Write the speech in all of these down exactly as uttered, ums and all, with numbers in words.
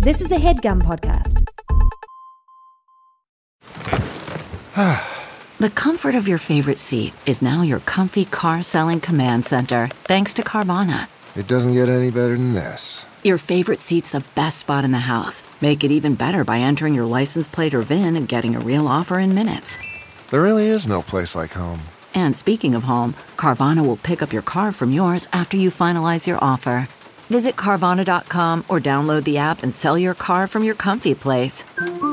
This is a HeadGum podcast. The comfort of your favorite seat is now your comfy car-selling command center, thanks to Carvana. It doesn't get any better than this. Your favorite seat's the best spot in the house. Make it even better by entering your license plate or V I N and getting a real offer in minutes. There really is no place like home. And speaking of home, Carvana will pick up your car from yours after you finalize your offer. Visit Carvana dot com or download the app and sell your car from your comfy place.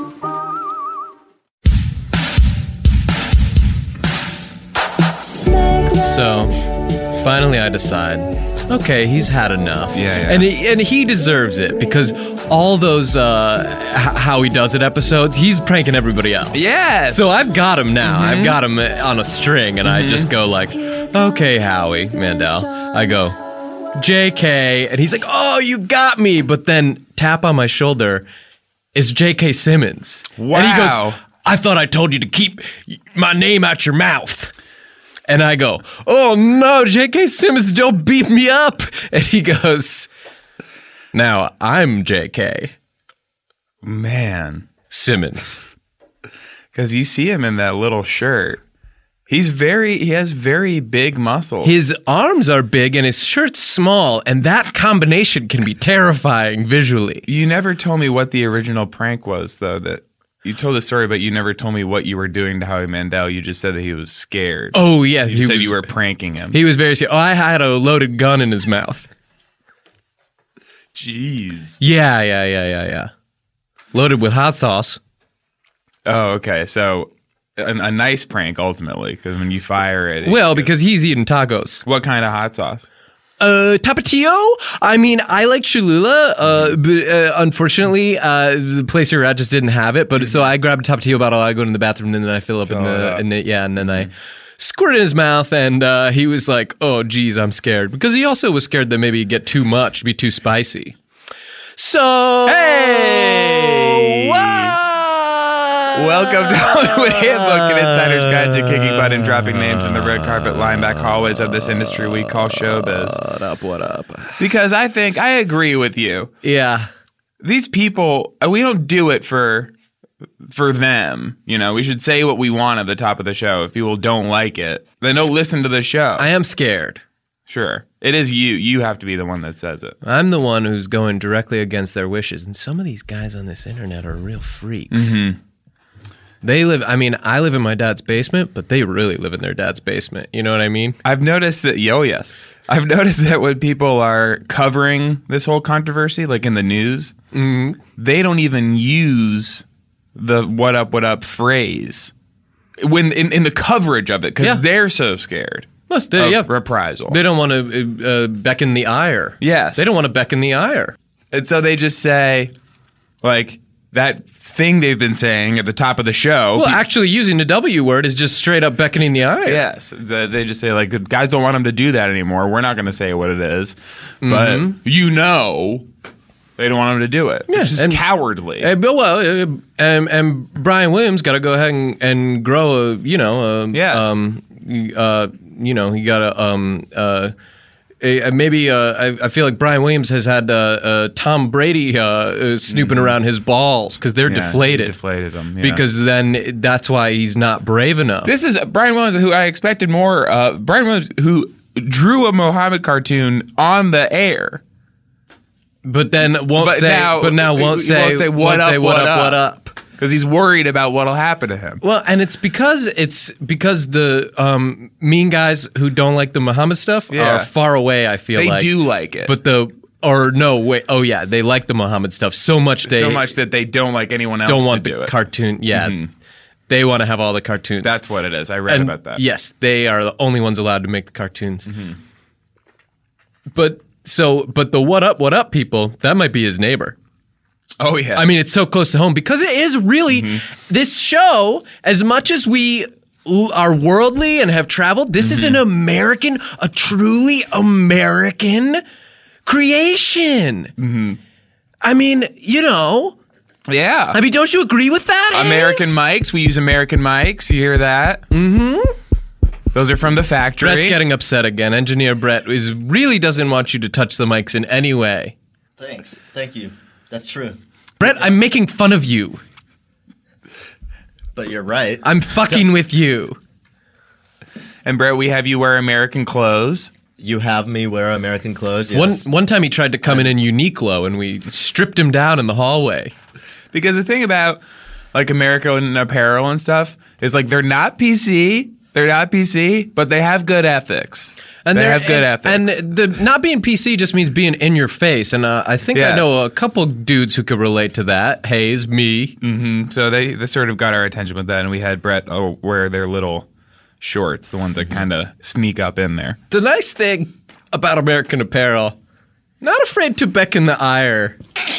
So, finally I decide, okay, he's had enough. Yeah, yeah. And he, and he deserves it, because all those uh, H- How He Does It episodes, he's pranking everybody else. Yes! So I've got him now. Mm-hmm. I've got him on a string, and mm-hmm. I just go like, okay, Howie Mandel. I go, J K, and he's like, oh, you got me. But then tap on my shoulder is J K Simmons. Wow. And he goes, I thought I told you to keep my name out your mouth. And I go, oh no, J K Simmons, don't beat me up. And he goes, now I'm J K. Man. Simmons. Because you see him in that little shirt. He's very, he has very big muscles. His arms are big and his shirt's small, and that combination can be terrifying visually. You never told me what the original prank was, though, that you told the story, but you never told me what you were doing to Howie Mandel. You just said that he was scared. Oh, yeah. You he said was, you were pranking him. He was very scared. Oh, I had a loaded gun in his mouth. Jeez. Yeah, yeah, yeah, yeah, yeah. Loaded with hot sauce. Oh, okay. So a, a nice prank, ultimately, because when you fire it... Well, it because he's eating tacos. What kind of hot sauce? Uh, Tapatio? I mean, I like Cholula, uh, but uh, unfortunately, uh, the place we were at just didn't have it. But so I grabbed a Tapatio bottle, I go in the bathroom, and then I fill up Fill in it the, up. in the, yeah, and then I squirt it in his mouth, and uh, he was like, oh, geez, I'm scared. Because he also was scared that maybe it'd get too much, be too spicy. So... Hey! Whoa! Welcome to Hollywood Handbook, an insider's guide to kicking butt and dropping names in the red carpet line back hallways of this industry we call showbiz. What up, what up? Because I think, I agree with you. Yeah. These people, we don't do it for for them. You know, we should say what we want at the top of the show. If people don't like it, then don't listen to the show. I am scared. Sure. It is you. You have to be the one that says it. I'm the one who's going directly against their wishes. And some of these guys on this internet are real freaks. Mm-hmm. They live, I mean, I live in my dad's basement, but they really live in their dad's basement. You know what I mean? I've noticed that, oh yes. I've noticed that when people are covering this whole controversy, like in the news, mm-hmm. they don't even use the what up, what up phrase when in, in the coverage of it, because Yeah. they're so scared Well, they, of yeah. reprisal. They don't want to uh, beckon the ire. Yes. They don't want to beckon the ire. And so they just say, like, that thing they've been saying at the top of the show. Well, pe- actually, using the W word is just straight up beckoning the ire. Yes. The, they just say, like, the guys don't want them to do that anymore. We're not going to say what it is. But Mhm. you know they don't want them to do it. Yeah, It's just and- cowardly. Uh, but, well, uh, and, and Brian Williams got to go ahead and, and grow a, you know, a, Yes. um, uh, you know, he got to, um, uh, a, maybe uh, I, I feel like Brian Williams has had uh, uh, Tom Brady uh, uh, snooping Mhm. around his balls because they're Yeah, deflated. deflated them, yeah. Because then that's why he's not brave enough. This is Brian Williams, who I expected more. Uh, Brian Williams, who drew a Mohammed cartoon on the air. But then won't But say. now- but now won't he say. won't say, what won't up, say, what what up, up. what up. Because he's worried about what'll happen to him. Well, and it's because it's because the um, mean guys who don't like the Muhammad stuff Yeah. are far away. I feel They like do like it. but the or no wait oh yeah they like the Muhammad stuff so much they so much that they don't like anyone else don't to want do the it. cartoon. Yeah, Mhm. they want to have all the cartoons. That's what it is. I read And about that. yes, they are the only ones allowed to make the cartoons. Mm-hmm. But so but the what up what up people, that might be his neighbor. Oh yeah. I mean, it's so close to home because it is really Mm-hmm. this show. As much as we l- are worldly and have traveled, this is an Mm-hmm. American, a truly American creation. Mm-hmm. I mean, you know. Yeah. I mean, don't you agree with that? American Hayes? mics. We use American mics. You hear that? Mm-hmm. Those are from the factory. Brett's getting upset again. Engineer Brett is really doesn't want you to touch the mics in any way. Thanks. Thank you. That's true. Brett, I'm making fun of you. But you're right. I'm fucking with you. And Brett, we have you wear American clothes. You have me wear American clothes. Yes. One one time he tried to come in in Uniqlo and we stripped him down in the hallway. Because the thing about like American apparel and stuff is like they're not P C. They're not P C, but they have good ethics. And they they're- have good and, ethics. And the not being P C just means being in your face. And uh, I think I Yes. know a couple dudes who could relate to that. Hayes, me. Mm-hmm. So they, they sort of got our attention with that, and we had Brett oh, wear their little shorts, the ones that kind of sneak up in there. The nice thing about American Apparel, not afraid to beckon the ire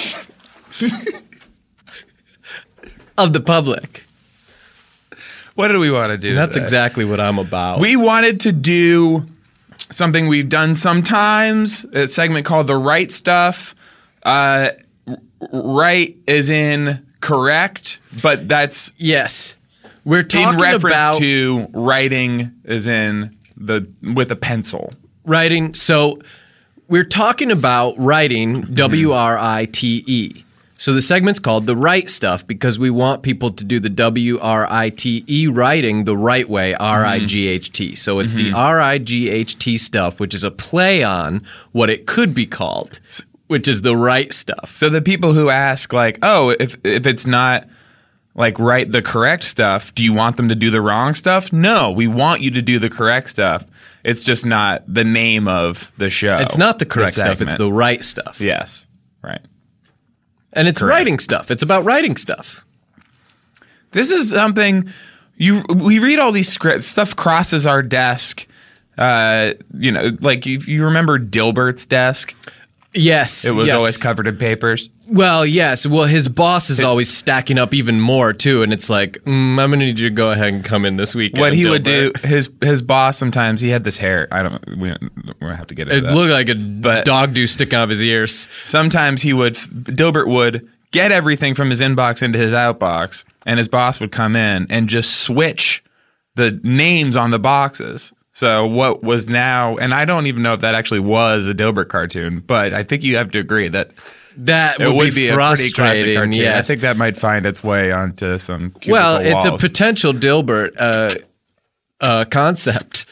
of the public. What did we want to do? That's today? exactly what I'm about. We wanted to do something we've done sometimes, a segment called The Right Stuff. Uh, r- right is in correct, but that's yes. We're talking in reference about to writing is in the with a pencil. writing. So we're talking about writing, Mm-hmm. W R I T E. So the segment's called The Right Stuff because we want people to do the W R I T E writing the right way, R I G H T. So it's Mm-hmm. the R I G H T stuff, which is a play on what it could be called, which is the right stuff. So the people who ask like, "Oh, if if it's not like write the correct stuff, do you want them to do the wrong stuff?" No, we want you to do the correct stuff. It's just not the name of the show. It's not the correct stuff, it's segment. the right stuff. Yes. Right. And it's Correct. writing stuff. It's about writing stuff. This is something you we read all these scripts, stuff crosses our desk. Uh, you know, like if you remember Dilbert's desk, Yes. it was yes. always covered in papers. Well, yes. Well, his boss is always stacking up even more too, and it's like, mm, I'm gonna need you to go ahead and come in this weekend. What he would do, Dilbert. his his boss sometimes he had this hair. I don't. We don't, we don't have to get into It that. looked like a But- dog do sticking out of his ears. Sometimes he would, Dilbert would get everything from his inbox into his outbox, and his boss would come in and just switch the names on the boxes. So what was now, and I don't even know if that actually was a Dilbert cartoon, but I think you have to agree that That it would, would be, be a pretty classic frustrating. cartoon. Yes. I think that might find its way onto some cubicle well, it's a walls. potential Dilbert uh, uh, concept,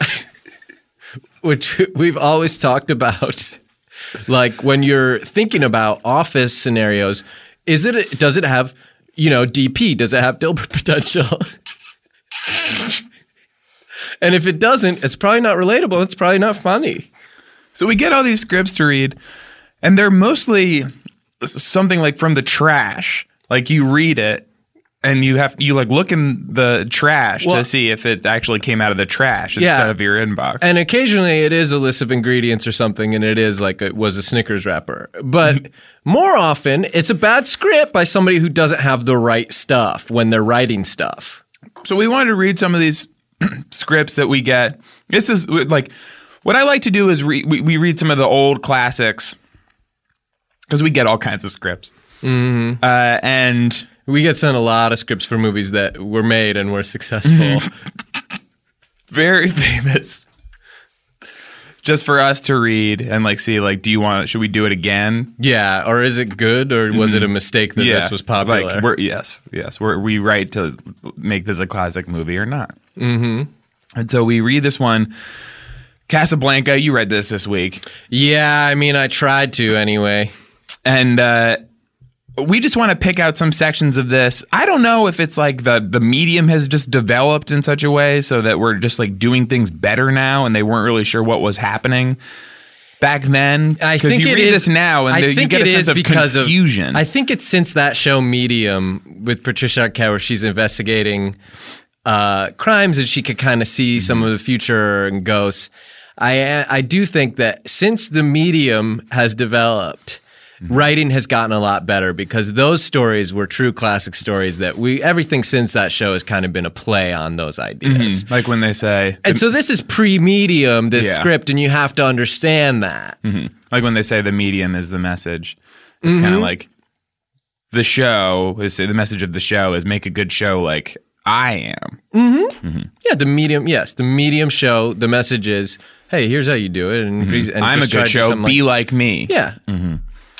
which we've always talked about. Like when you're thinking about office scenarios, is it does it have, you know, D P? Does it have Dilbert potential? And if it doesn't, it's probably not relatable. It's probably not funny. So we get all these scripts to read, and they're mostly something like from the trash. Like you read it, and you have you like look in the trash Well- to see if it actually came out of the trash Yeah. instead of your inbox. And occasionally it is a list of ingredients or something, and it is like it was a Snickers wrapper. But more often, it's a bad script by somebody who doesn't have the right stuff when they're writing stuff. So we wanted to read some of these scripts that we get. This is like what I like to do is re- we, we read some of the old classics because we get all kinds of scripts. Mm-hmm. Uh, and We get sent a lot of scripts for movies that were made and were successful. very famous just for us to read and like see like, do you want, should we do it again? Yeah, or is it good, or was it a mistake that this was popular? Like we're, yes, yes. We're, we write to make this a classic movie or not. Mm-hmm. And so we read this one. Casablanca, you read this this week. yeah, I mean, I tried to anyway. And uh, we just want to pick out some sections of this. I don't know if it's like the, the medium has just developed in such a way so that we're just like doing things better now and they weren't really sure what was happening back then. I Because think you it read is- this now and I there, you think get a it sense is of because confusion. Of, I think it's since that show Medium with Patricia Arquette, where she's investigating uh, crimes and she could kind of see some of the future and ghosts. I I do think that since the medium has developed, writing has gotten a lot better because those stories were true classic stories that we everything since that show has kind of been a play on those ideas. like when they say, And so this is pre-medium, this Yeah. script, and you have to understand that. like when they say the medium is the message. It's kind of like the show is the message of the show is make a good show like I am. Yeah, the medium. Yes, the medium show. The message is, hey, here's how you do it. And, please- and I'm a just try good to do show. something Be like, like me. yeah.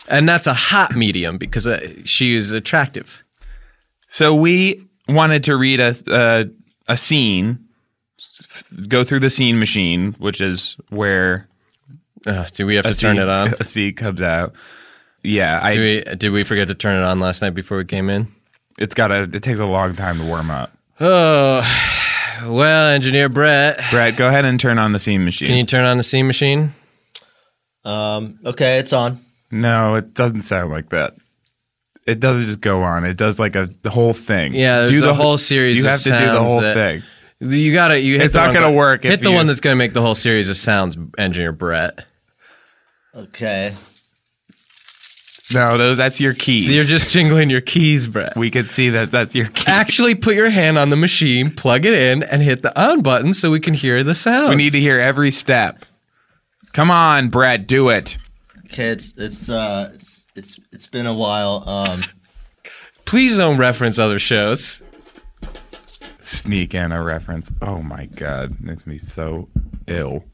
And that's a hot medium because uh, she is attractive. So we wanted to read a a, a scene, go through the scene machine, which is where Uh, do we have to a turn scene, it on? a scene comes out. Yeah, I. Did we, did we forget to turn it on last night before we came in? It's got a. It takes a long time to warm up. Oh, well, Engineer Brett, Brett, go ahead and turn on the scene machine. can you turn on the scene machine? Um, okay, it's on. No, it doesn't sound like that. It doesn't just go on. It does like a the whole thing. Yeah, there's do a the whole series You of have to do the sounds whole that- thing. You gotta. You hit It's the not one gonna bu- work Hit if the you- one that's gonna make the whole series of sounds, Engineer Brett. Okay. No, those, that's your keys. You're just jingling your keys, Brett. we could see that that's your key. Actually, put your hand on the machine, plug it in, and hit the on button so we can hear the sounds. We need to hear every step. Come on, Brett, do it. Okay, it's it's uh it's it's it's been a while. Um, Please don't reference other shows. Sneak in a reference. Oh my god, makes me so ill.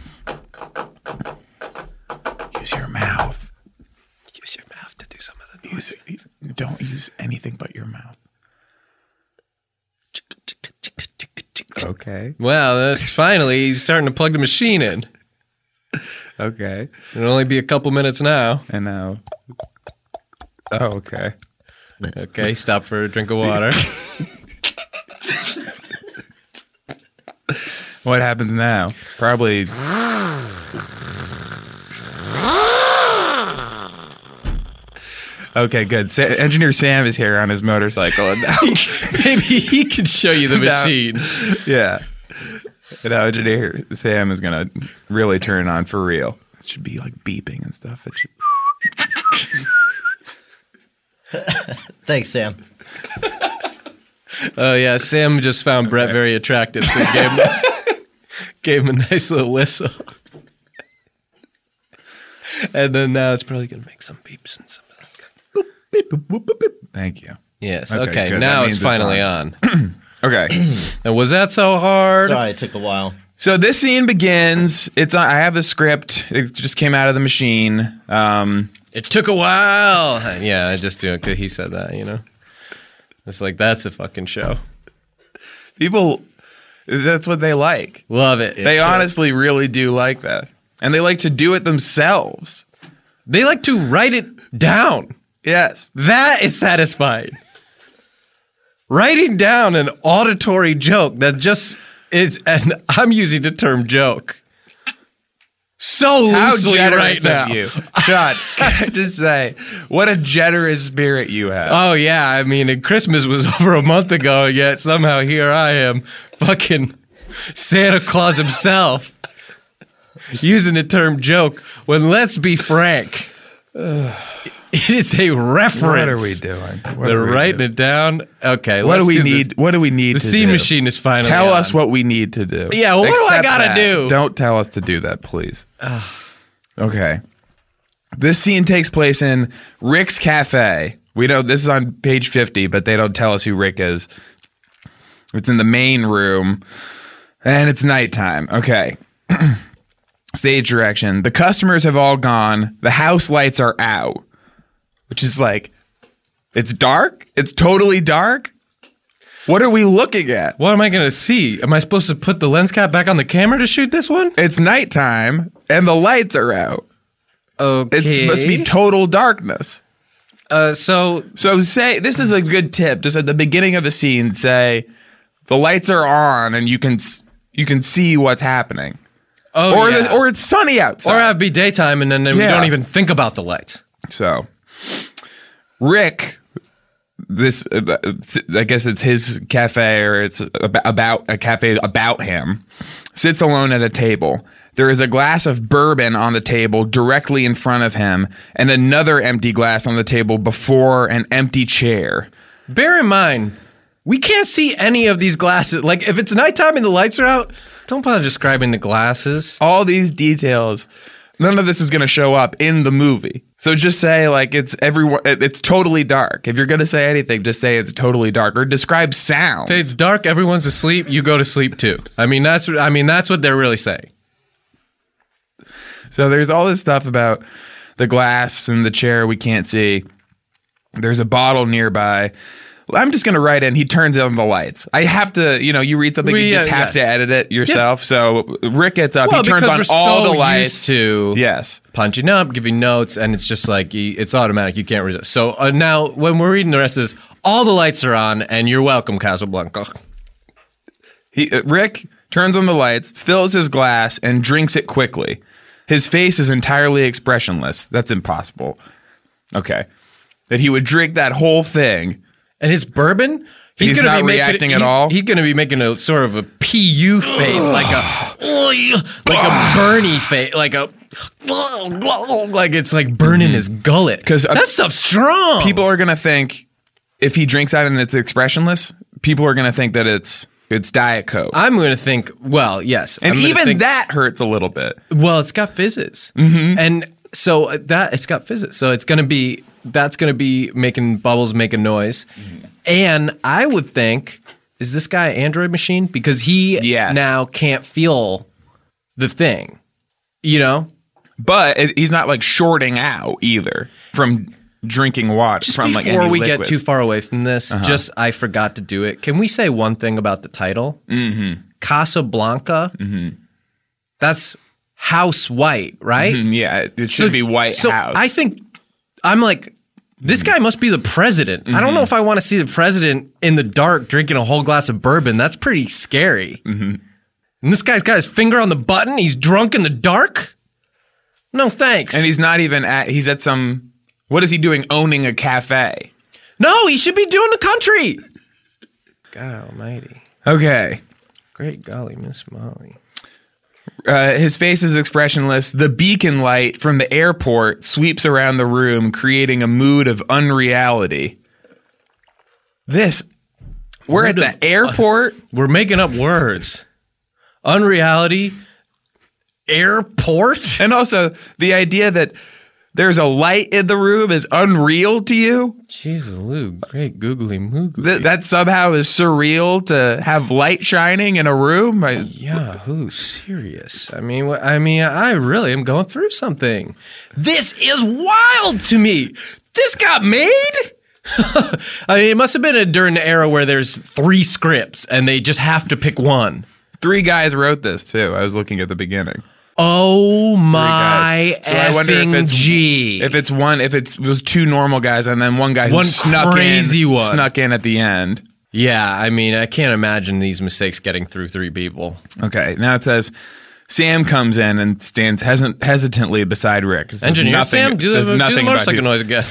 Use your mouth. Use your mouth to do some of the Use it. Don't use anything but your mouth. Okay. Well, that's finally he's starting to plug the machine in. Okay. It'll only be a couple minutes now. And now. Oh, okay. Okay, stop for a drink of water. What happens now? Probably. Okay, good. Sa- Engineer Sam is here on his motorcycle. And now, Maybe he can show you the Now- machine. yeah. And now Engineer Sam is going to really turn it on for real. It should be like beeping and stuff. It should. thanks, Sam. Oh yeah, Sam just found Brett very attractive, so he gave him, gave him a nice little whistle. And then now it's probably gonna make some beeps and something like that. Thank you. Yes. Okay, Okay. good. Now That it's means it's finally on. on. Okay. And was that so hard? Sorry, it took a while. So this scene begins. It's I have the script. It just came out of the machine. Um, It took a while. Yeah, I just do it because he said that. You know, it's like that's a fucking show. people, that's what they like. Love it. They It- honestly really do like that, and they like to do it themselves. they like to write it down. Yes. That is satisfying. Writing down an auditory joke that just is, and I'm using the term joke so How loosely generous right of now. you, Sean. Can I just say, what a generous spirit you have. Oh yeah, I mean, and Christmas was over a month ago, yet somehow here I am, fucking Santa Claus himself, using the term joke. When let's be frank, it is a reference. What are we doing? What They're are we writing doing? it down. Okay, What do let's we this. need? What do we need The to scene do? machine is finally Tell on. us what we need to do. Yeah, what do I Accept gotta that. do? Don't tell us to do that, please. Okay. This scene takes place in Rick's cafe. We know this is on page fifty, but they don't tell us who Rick is. It's in the main room, and it's nighttime. Okay. Stage direction. The customers have all gone. The house lights are out, which is like, it's dark? It's totally dark? What are we looking at? What am I going to see? Am I supposed to put the lens cap back on the camera to shoot this one? It's nighttime, and the lights are out. Okay. It must be total darkness. Uh, so So say, this is a good tip. Just at the beginning of a scene, say, the lights are on, and you can s- you can see what's happening. oh or, yeah. the, or it's sunny outside. or have it be daytime, and then, then we Yeah. don't even think about the lights. So, Rick, this uh, I guess it's his cafe, or it's ab- about a cafe about him, sits alone at a table. There is a glass of bourbon on the table directly in front of him, and another empty glass on the table before an empty chair. Bear in mind, we can't see any of these glasses. Like if it's nighttime and the lights are out, don't bother describing the glasses. All these details, none of this is going to show up in the movie. So just say like it's everyone. It's totally dark. If you're going to say anything, just say it's totally dark, or describe sound. If it's dark, everyone's asleep. You go to sleep too. I mean, that's what I mean. That's what they're really saying. So there's all this stuff about the glass and the chair we can't see. There's a bottle nearby. I'm just going to write in, he turns on the lights. I have to, you know, you read something, We, you just uh, have yes. to edit it yourself. Yeah. So Rick gets up, Well, he turns because on we're all so the lights. used to Yes. punching up, giving notes, and it's just like, you- it's automatic. You can't resist. So uh, now, when we're reading the rest of this, all the lights are on, and you're welcome, Casablanca. He, uh, Rick turns on the lights, fills his glass, and drinks it quickly. His face is entirely expressionless. That's impossible. Okay. That he would drink that whole thing. And his bourbon, he's, He's going to not be making, reacting at he's- all? He's going to be making a sort of a P U face, like a like a Bernie face, like a like it's like burning his gullet. 'Cause, uh, that stuff's strong. People are going to think, if he drinks that and it's expressionless, people are going to think that it's it's Diet Coke. I'm going to think, well, yes, and I'm gonna even think, that hurts a little bit. Well, it's got fizzes, Mm-hmm. and so uh, that it's got fizzes. So it's going to be that's going to be making bubbles, making noise, Mm-hmm. and I would think, is this guy an Android machine because he Yes. now can't feel the thing, you know? But it, he's not like shorting out either from drinking water. Just from like before any we liquids. get too far away from this, Uh-huh. just I forgot to do it. Can we say one thing about the title? Mm-hmm. Casablanca. Mm-hmm. That's House White, right? Mm, yeah, it should So- be White so House. I think I'm like, this guy must be the president. I don't know if I want to see the president in the dark drinking a whole glass of bourbon. That's pretty scary. Mm-hmm. And this guy's got his finger on the button. He's drunk in the dark. No thanks. and he's not even at. He's at some. What is he doing? Owning a cafe. no, he should be doing the country. God Almighty! Okay. Great golly, Miss Molly. Uh, his face is expressionless. The beacon light from the airport sweeps around the room, creating a mood of unreality. This. We're at Mood the of- airport. We're making up words. Unreality. Airport. And also, the idea that there's a light in the room is unreal to you. Jesus, Lou, great googly moogly. That, that somehow is surreal to have light shining in a room. I, Yahoo, serious. I mean, wh- I mean, I really am going through something. This is wild to me. This got made? I mean, it must have been a, during the era where there's three scripts and they just have to pick one. three guys wrote this too. I was looking at the beginning. Oh my guys. So I wonder if effing it's- G. If it's one, if it's, it was two normal guys and then one guy who One snuck crazy in, one. snuck in at the end. Yeah, I mean, I can't imagine these mistakes getting through three people. Okay, now it says Sam comes in and stands hesit- hesitantly beside Rick. It says Engineer nothing, Sam, do says the, do nothing the about motorcycle who- noise again.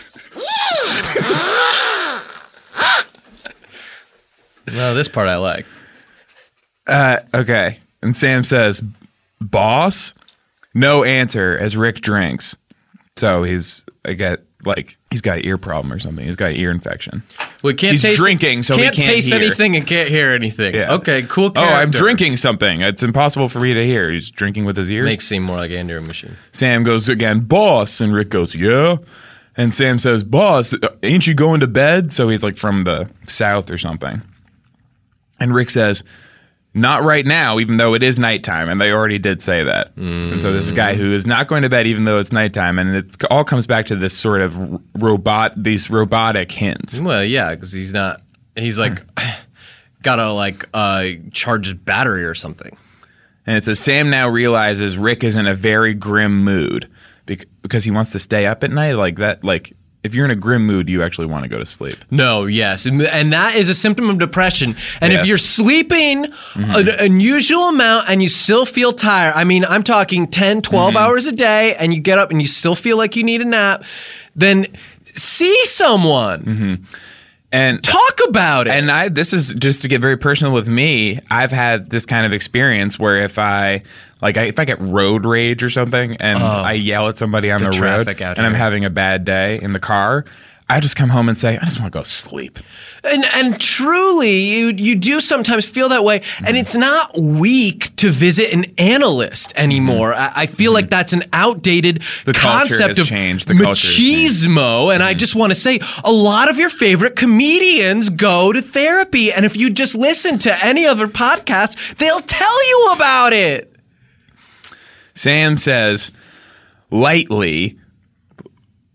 Well, this part I like. Uh, okay, and Sam says, "Boss." No answer as Rick drinks. So he's I get like he's got an ear problem or something. He's got an ear infection. We can't He's taste, drinking, so he can't, can't taste hear. anything and can't hear anything. Yeah. Okay, cool Oh, character. I'm drinking something. It's impossible for me to hear. He's drinking with his ears. Makes seem more like Andrew Machine. Sam goes again, "Boss," and Rick goes, "Yeah." And Sam says, "Boss, ain't you going to bed?" So he's like from the south or something. And Rick says, "Not right now, even though it is nighttime." And they already did say that. Mm. And so this is a guy who is not going to bed even though it's nighttime. And it all comes back to this sort of robot, these robotic hints. Well, yeah, because he's not. He's like gotta like uh, charge his battery or something. And it says, Sam now realizes Rick is in a very grim mood bec- because he wants to stay up at night. Like that, like if you're in a grim mood, you actually want to go to sleep. No, yes. And, and that is a symptom of depression. And Yes. if you're sleeping an unusual amount and you still feel tired, I mean, I'm talking ten, twelve hours a day, and you get up and you still feel like you need a nap, then see someone. And Talk about it. And I, this is just to get very personal with me. I've had this kind of experience where if I, like, I, if I get road rage or something, and I yell at somebody on The the, road, traffic out and I'm here. having a bad day in the car, I just come home and say, I just want to go sleep. And and truly, you you do sometimes feel that way, and it's not weak to visit an analyst anymore. I, I feel like that's an outdated The culture concept has of changed. The culture has changed. machismo. And I just want to say, a lot of your favorite comedians go to therapy, and if you just listen to any other podcast, they'll tell you about it. Sam says, lightly,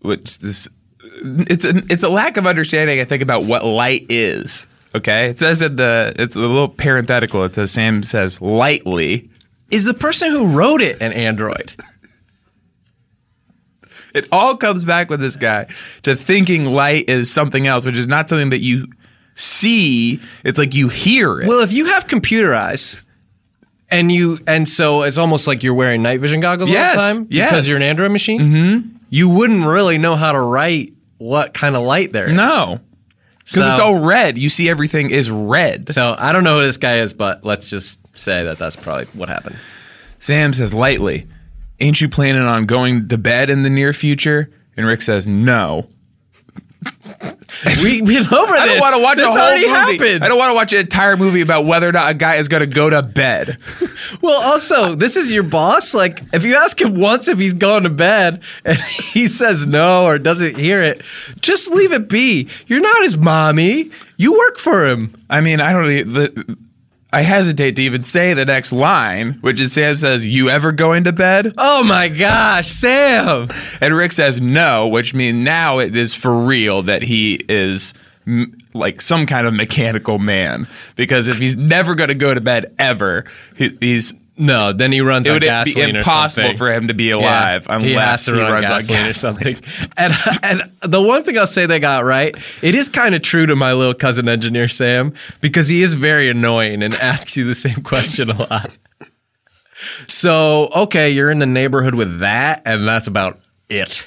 which this it's a, it's a lack of understanding, I think, about what light is. Okay, it says in the it's a little parenthetical. It says Sam says lightly. Is the person who wrote it an android? It all comes back with this guy to thinking light is something else, which is not something that you see. It's like you hear it. Well, if you have computer eyes, and you and so it's almost like you're wearing night vision goggles Yes, all the time yes. because you're an Android machine. Mm-hmm. You wouldn't really know how to write what kind of light there is. No, because So- it's all red. You see everything is red. So I don't know who this guy is, but let's just say that that's probably what happened. Sam says lightly, "Ain't you planning on going to bed in the near future?" And Rick says, "No." We been over this. I don't want to watch this a whole already movie. happened. I don't want to watch an entire movie about whether or not a guy is going to go to bed. Well, also, this is your boss. Like, if you ask him once if he's going to bed and he says no or doesn't hear it, just leave it be. You're not his mommy. You work for him. I mean, I don't. e- The, I hesitate to even say the next line, which is Sam says, "You ever going to bed?" Oh my gosh, Sam. And Rick says no, which means now it is for real that he is m- like some kind of mechanical man. Because if he's never going to go to bed ever, he, he's No, then he runs it on would be gasoline impossible or something. for him to be alive Yeah, unless he, has to he run runs on gasoline gasoline or something. And and the one thing I'll say they got right, it is kind of true to my little cousin engineer Sam, because he is very annoying and asks you the same question a lot. So, okay, you're in the neighborhood with that, and that's about it.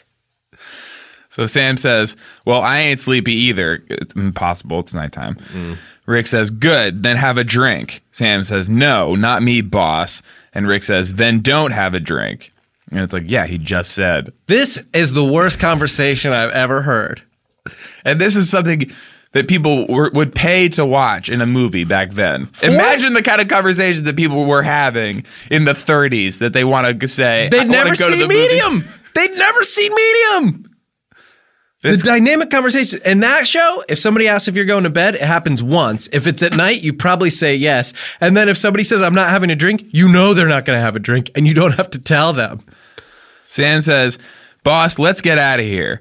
So Sam says, "Well, I ain't sleepy either. It's impossible. It's nighttime." Mm. Rick says, "Good, then have a drink." Sam says, "No, not me, boss." And Rick says, "Then don't have a drink." And it's like, yeah, he just said. This is the worst conversation I've ever heard. And this is something that people were, would pay to watch in a movie back then. Imagine the kind of conversations that people were having in the thirties that they want to say. They'd "I wanna never go to seen the movie." Medium. They'd never seen Medium. The dynamic conversation in that show, if somebody asks if you're going to bed, it happens once. If it's at night, you probably say yes. And then if somebody says, "I'm not having a drink," you know they're not going to have a drink, and you don't have to tell them. Sam says, "Boss, let's get out of here."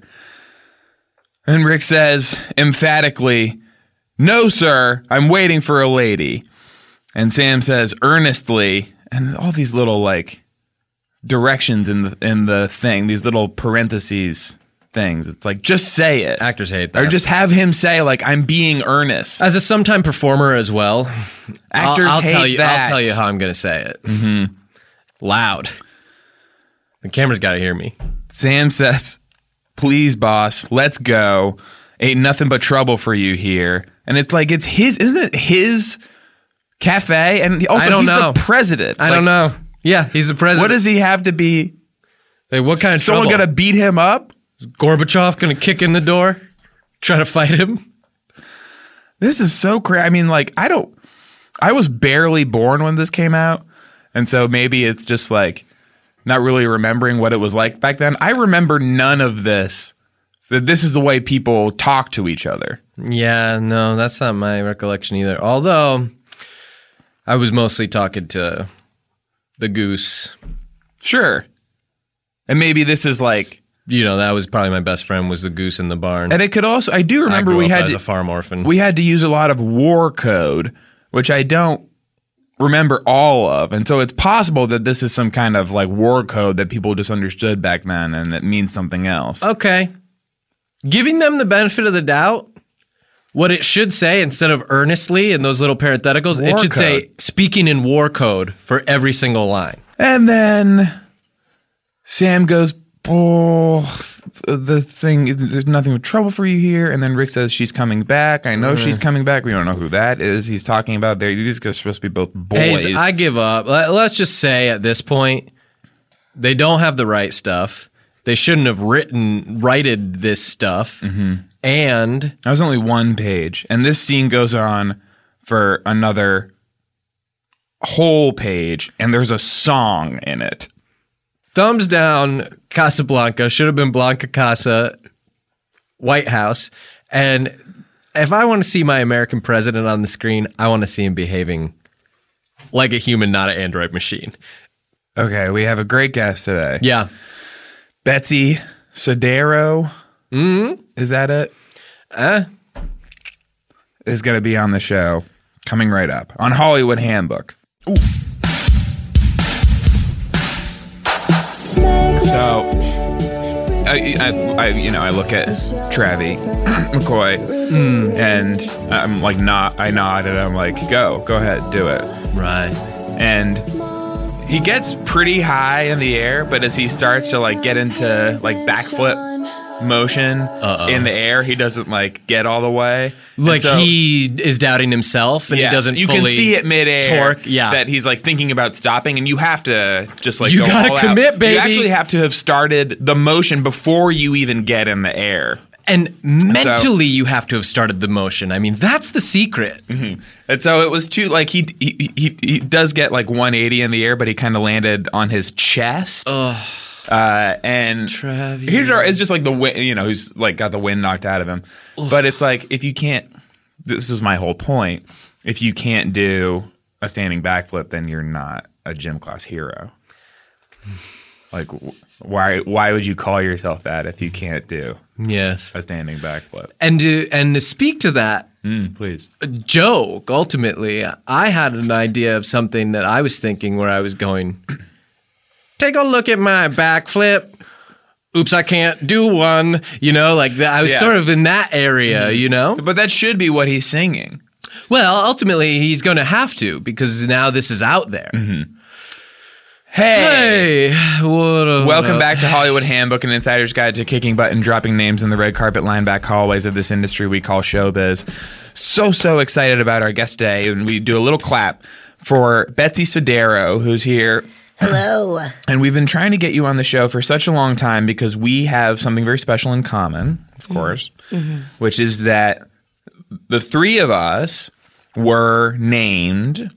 And Rick says emphatically, "No, sir, I'm waiting for a lady." And Sam says earnestly, and all these little like directions in the in the thing, these little parentheses things. It's like, just say it. Actors hate that. Or just have him say, like, "I'm being earnest." As a sometime performer as well, Actors I'll, I'll hate tell you, that. I'll tell you how I'm going to say it. Mm-hmm. Loud. The camera's got to hear me. Sam says, "Please, boss, let's go. Ain't nothing but trouble for you here." And it's like, it's his, isn't it his cafe? And also, I don't he's know. the president. I Like, don't know. Yeah, he's the president. What does he have to be? Like, what kind of Someone trouble? going to beat him up? Gorbachev going to kick in the door, try to fight him? This is so crazy. I mean, like, I don't, I was barely born when this came out. And so maybe it's just like not really remembering what it was like back then. I remember none of this. That this is the way people talk to each other. Yeah, no, that's not my recollection either. Although, I was mostly talking to the goose. Sure. And maybe this is like, You know, that was probably my best friend, was the goose in the barn. and it could also, I do I remember grew we up had as to, a farm orphan. we had to use a lot of war code, which I don't remember all of. And so it's possible that this is some kind of like war code that people just understood back then and it means something else. Okay. Giving them the benefit of the doubt, what it should say instead of earnestly in those little parentheticals, War it should say code. speaking in war code for every single line. And then Sam goes, "Oh, the thing, there's nothing but trouble for you here." And then Rick says, "She's coming back. I know she's coming back." We don't know who that is. He's talking about there. These guys are supposed to be both boys. Hayes, I give up. Let- Let's just say at this point, they don't have the right stuff. They shouldn't have written, righted this stuff. Mm-hmm. And That was only one page. And this scene goes on for another whole page. And there's a song in it. thumbs down, Casablanca. Should have been Blanca Casa, White House. And if I want to see my American president on the screen, I want to see him behaving like a human, not an android machine. Okay, we have a great guest today. Yeah. Betsy Sodero, Mm-hmm. is that it? Uh, Is going to be on the show coming right up on Hollywood Handbook. Ooh. So, I, I, I, you know, I look at Travi McCoy, and I'm like, not, I nod, and I'm like, go, go ahead, do it. right. And he gets pretty high in the air, but as he starts to like get into like backflip motion Uh-oh. in the air, he doesn't like get all the way. And Like so- he is doubting himself and Yes, he doesn't you fully can see it midair torque. Yeah. that he's like thinking about stopping, and you have to just like You go gotta all out. commit, baby. You actually have to have started the motion before you even get in the air. And mentally, you have to have started the motion. I mean, that's the secret. Mm-hmm. And so it was too like he he he, he does get like one eighty in the air, but he kind of landed on his chest. Oh, Uh, and Travi. here's our, it's just like the wind, you know, he's like got the wind knocked out of him. But it's like, if you can't, this is my whole point. If you can't do a standing backflip, then you're not a gym class hero. Like, wh- why, why would you call yourself that if you can't do yes. a standing backflip? And to, and to speak to that Mm, please. joke, ultimately, I had an idea of something that I was thinking where I was going, take a look at my backflip. Oops, I can't do one. You know, like that. I was Yeah. sort of in that area, you know? But that should be what he's singing. Well, ultimately, he's going to have to because now this is out there. Hey! Hey, what up? Welcome back to Hollywood Handbook, an insider's guide to kicking butt and dropping names in the red carpet line back hallways of this industry we call showbiz. So, so excited about our guest today, and we do a little clap for Betsy Sodero, who's here. Hello. And we've been trying to get you on the show for such a long time because we have something very special in common, of course, Mm-hmm. which is that the three of us were named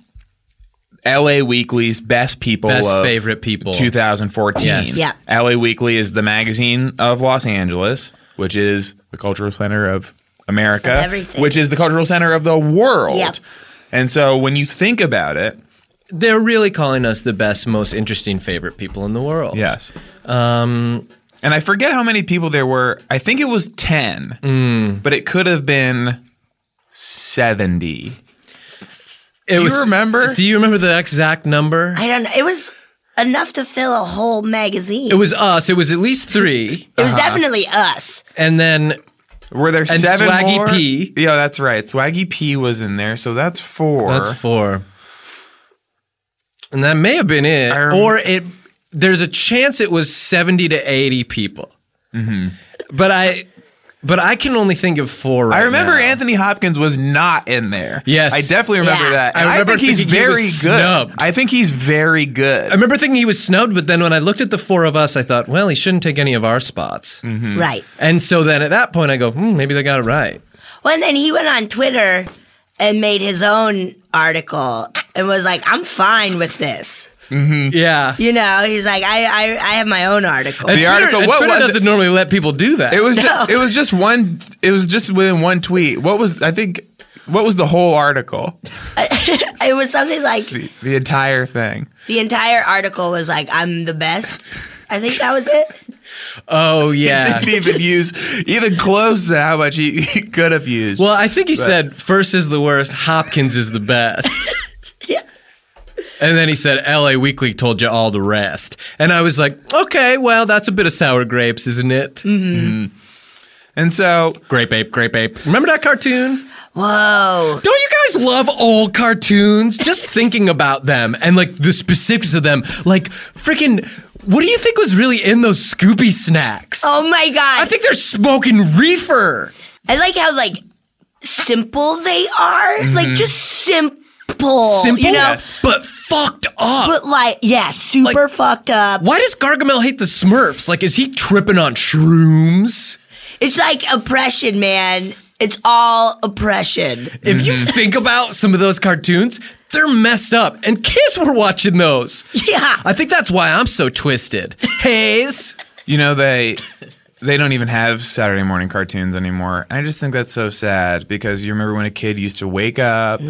L A Weekly's best people Best of favorite people. twenty fourteen. Yes. Yeah. L A Weekly is the magazine of Los Angeles, which is the cultural center of America, Of everything. which is the cultural center of the world. Yep. And so when you think about it, They're really calling us the best, most interesting favorite people in the world. yes. Um, And I forget how many people there were. I think it was ten, Mm. but it could have been seventy. it Do you was, remember? Do you remember the exact number? I don't know. It was enough to fill a whole magazine. It was us. It was at least three. It was definitely us. And then Were there And seven Swaggy more? P. Yeah, that's right. Swaggy P was in there, so that's four. that's four. And that may have been it. I rem- Or it. There's a chance it was seventy to eighty people. Mm-hmm. But I but I can only think of four right I remember now. Anthony Hopkins was not in there. Yes. I definitely remember Yeah. that. I And I, remember think he's thinking he very was good. snubbed. I think he's very good. I remember thinking he was snubbed, but then when I looked at the four of us, I thought, well, he shouldn't take any of our spots. Mm-hmm. Right. And so then at that point, I go, hmm, maybe they got it right. Well, and then he went on Twitter and made his own article and was like, I'm fine with this. Yeah. You know, he's like, I I, I have my own article. The article- and what Twitter was it? doesn't normally let people do that. It was just, it was just one. It was just within one tweet. What was I think? What was the whole article? It was something like The, the entire thing. the entire article was like, I'm the best. I think that was it. oh, yeah. Didn't even use even close to how much he, he could have used. Well, I think he said first is the worst, Hopkins is the best. Yeah. And then he said L A Weekly told you all the rest. And I was like, okay, well, that's a bit of sour grapes, isn't it? Mm-hmm. and so Grape ape, grape ape. Remember that cartoon? Whoa. Don't you guys love old cartoons? Just thinking about them and like the specifics of them. Like freaking, what do you think was really in those Scooby snacks? Oh my God. I think they're smoking reefer. I like how like simple they are. Like just simple. Simple, You know? but fucked up. But like, yeah, super Like- fucked up. Why does Gargamel hate the Smurfs? Like, is he tripping on shrooms? It's like oppression, man. It's all oppression. If you think about some of those cartoons, they're messed up. And kids were watching those. Yeah. I think that's why I'm so twisted. Hayes. you know they they don't even have Saturday morning cartoons anymore. I just think that's so sad because you remember when a kid used to wake up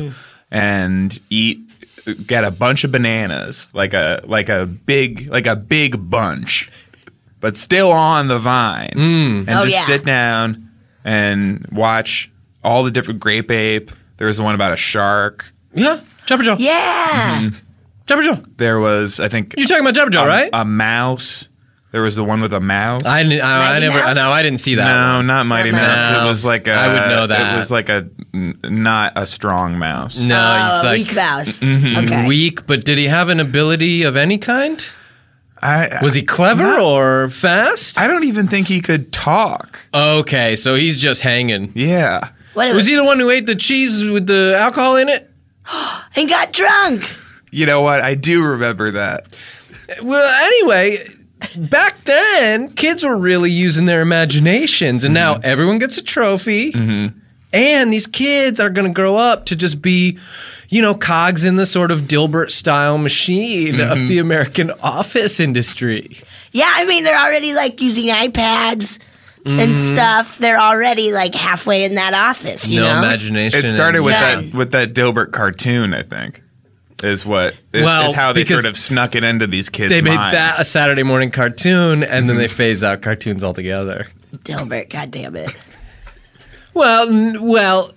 and eat get a bunch of bananas, like a like a big like a big bunch. but still on the vine, and Oh, just yeah. sit down and watch all the different Grape Ape. There was the one about a shark. Yeah, Jabber Jaw. Yeah. Jabber Jaw. There was, I think, You're talking about Jabber Jaw, a, right? a mouse. There was the one with a mouse. I, didn't- I, I Mighty never. Mouse? No, I didn't see that. no, one. not Mighty Not Mouse. Mouse. It was like a. I would know that. It was like a n- not a strong mouse. No, Oh, he's like weak mouse. Mm-hmm. Okay. weak. But did he have an ability of any kind? I, Was he clever Not- or fast? I don't even think he could talk. Okay, so he's just hanging. Yeah. What Was he the one who ate the cheese with the alcohol in it? and got drunk. You know what? I do remember that. Well, anyway, back then, kids were really using their imaginations, and now everyone gets a trophy. And these kids are going to grow up to just be, you know, cogs in the sort of Dilbert-style machine of the American office industry. Yeah, I mean, they're already like using iPads and stuff. They're already like halfway in that office, you no know? imagination. It started with Yeah. that with that Dilbert cartoon, I think. Is what is, Well, is how they because sort of snuck it into these kids' They made minds. that a Saturday morning cartoon, and then they phased out cartoons altogether. Dilbert, God damn it. Well, n- well,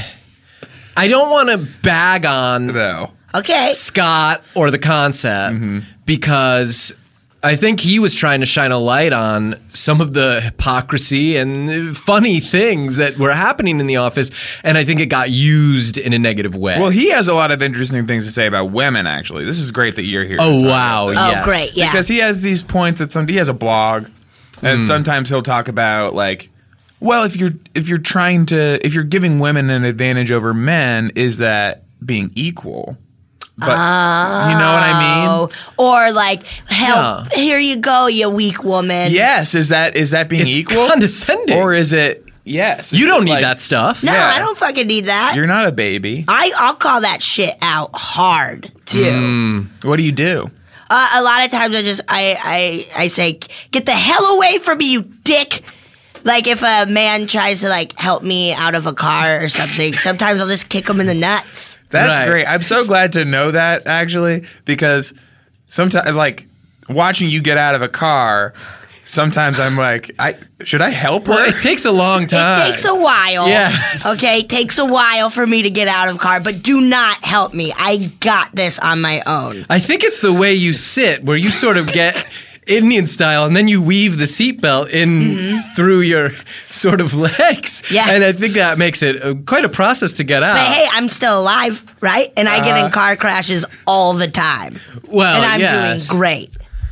I don't want to bag on though. Okay. Scott or the concept because I think he was trying to shine a light on some of the hypocrisy and funny things that were happening in the office, and I think it got used in a negative way. Well, he has a lot of interesting things to say about women. Actually, this is great that you're here. oh to talk wow, about Oh, yes. great. Yeah. because he has these points that some he has a blog, and sometimes he'll talk about like, well, if you're if you're trying to if you're giving women an advantage over men, is that being equal? But you know what I mean? Oh, or like, help, here you go, you weak woman. Yes, is that is that being It's equal, condescending. or is it yes? You Is don't it need like, that stuff. No, Yeah. I don't fucking need that. You're not a baby. I, I'll call that shit out hard, too. What do you do? Uh, a lot of times I just, I, I, I say, get the hell away from me, you dick. Like if a man tries to like help me out of a car or something, sometimes I'll just kick him in the nuts. That's Right. great. I'm so glad to know that actually, because sometimes like watching you get out of a car, sometimes I'm like, I should I help her? Well, it takes a long time. It takes a while. Yes. Okay, it takes a while for me to get out of car, but do not help me. I got this on my own. I think it's the way you sit, where you sort of get Indian style, and then you weave the seatbelt in through your sort of legs. Yeah. And I think that makes it uh, quite a process to get out. But hey, I'm still alive, right? And I get in car crashes all the time. well, and I'm yes. doing great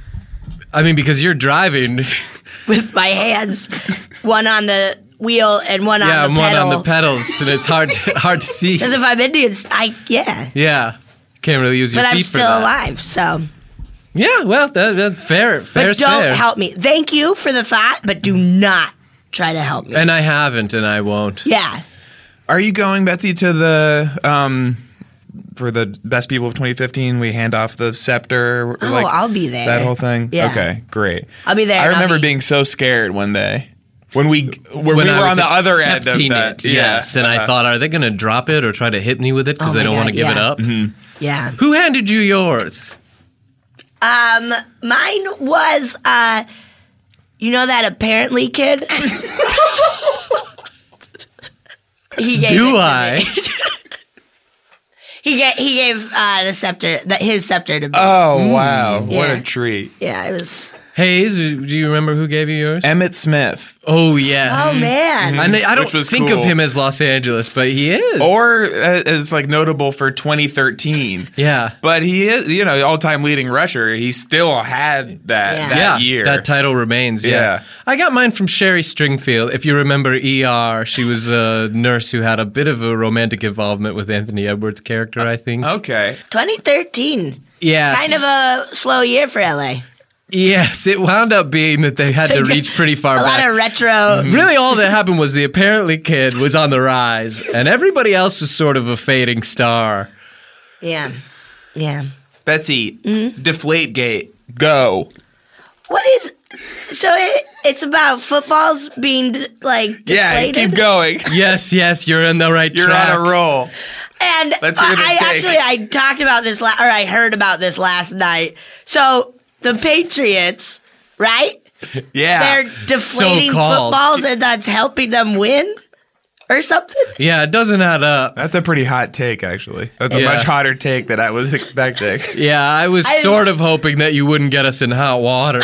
I mean, because you're driving. with my hands, one on the wheel and one yeah, on the one pedal. on the pedals, and it's hard to, hard to see. Because if I'm Indian, I, yeah. Yeah. Can't really use your But I'm feet for still that. alive, so. Yeah, well, that, that's fair. But Fair's don't fair. help me. Thank you for the thought, but do not try to help me. And I haven't, and I won't. Yeah. Are you going, Betsy, to the um for the best people of twenty fifteen? We hand off the scepter. Oh, I'll be there. That whole thing. Yeah. Okay, great. I'll be there, I and I'll remember be- being so scared one day when we when, When we I were was on the other end of accepting that. it, yes. And I uh-huh. thought, are they going to drop it or try to hit me with it because Oh they my don't want to God, give it yeah. up? Mm-hmm. Yeah. Who handed you yours? Um, mine was, uh, you know that apparently kid? he gave it Do to I? me. He gave, he gave uh, the scepter, the, his scepter to me. Oh wow, what Yeah. a treat! yeah, it was. Hayes, do you remember who gave you yours? Emmett Smith, Oh, yes. Oh man. I, I don't Which was think cool. of him as Los Angeles, but he is. or uh, as like notable for twenty thirteen. yeah. But he is, you know, all-time leading rusher. He still had that Yeah. that yeah, year. that title remains. Yeah. Yeah. I got mine from Sherry Stringfield. If you remember E R, she was a nurse who had a bit of a romantic involvement with Anthony Edwards' character, I think. Okay. twenty thirteen. yeah. Kind of a slow year for L A. Yes, it wound up being that they had to reach pretty far A back. lot of retro. Really, all that happened was the apparently kid was on the rise, and everybody else was sort of a fading star. Yeah. Yeah. Betsy, Mm-hmm. Deflategate, go. What is. So it, it's about footballs being like Yeah, deflated? keep going. Yes, yes, you're in the right You're track. on a roll. And Let's hear the I take. actually I talked about this la- or I heard about this last night. So the Patriots, right? Yeah. they're deflating So-called. footballs and that's helping them win or something. Yeah, it doesn't add up. That's a pretty hot take, actually. That's a Yeah. much hotter take than I was expecting. Yeah, I was I- sort of hoping that you wouldn't get us in hot water.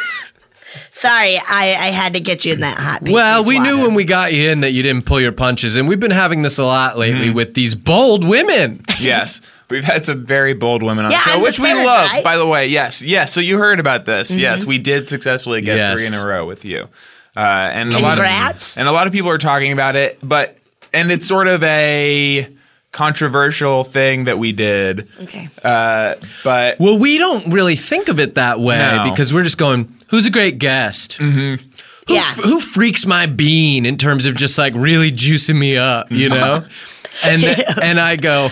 Sorry, I, I had to get you in that hot. Well, Patriots we knew water. when we got you in that you didn't pull your punches, and we've been having this a lot lately Mm-hmm. with these bold women. Yes. We've had some very bold women on Yeah, the show, I'm the which we third, love, right? by the way. Yes. Yes. So you heard about this. Yes. We did successfully get Yes. three in a row with you. Uh, and a lot Congrats. of and a lot of people are talking about it, but and it's sort of a controversial thing that we did. Okay. Uh, but Well, we don't really think of it that way No. because we're just going, who's a great guest? Mm-hmm. Who, Yeah. who freaks my bean in terms of just like really juicing me up, you know? And and I go,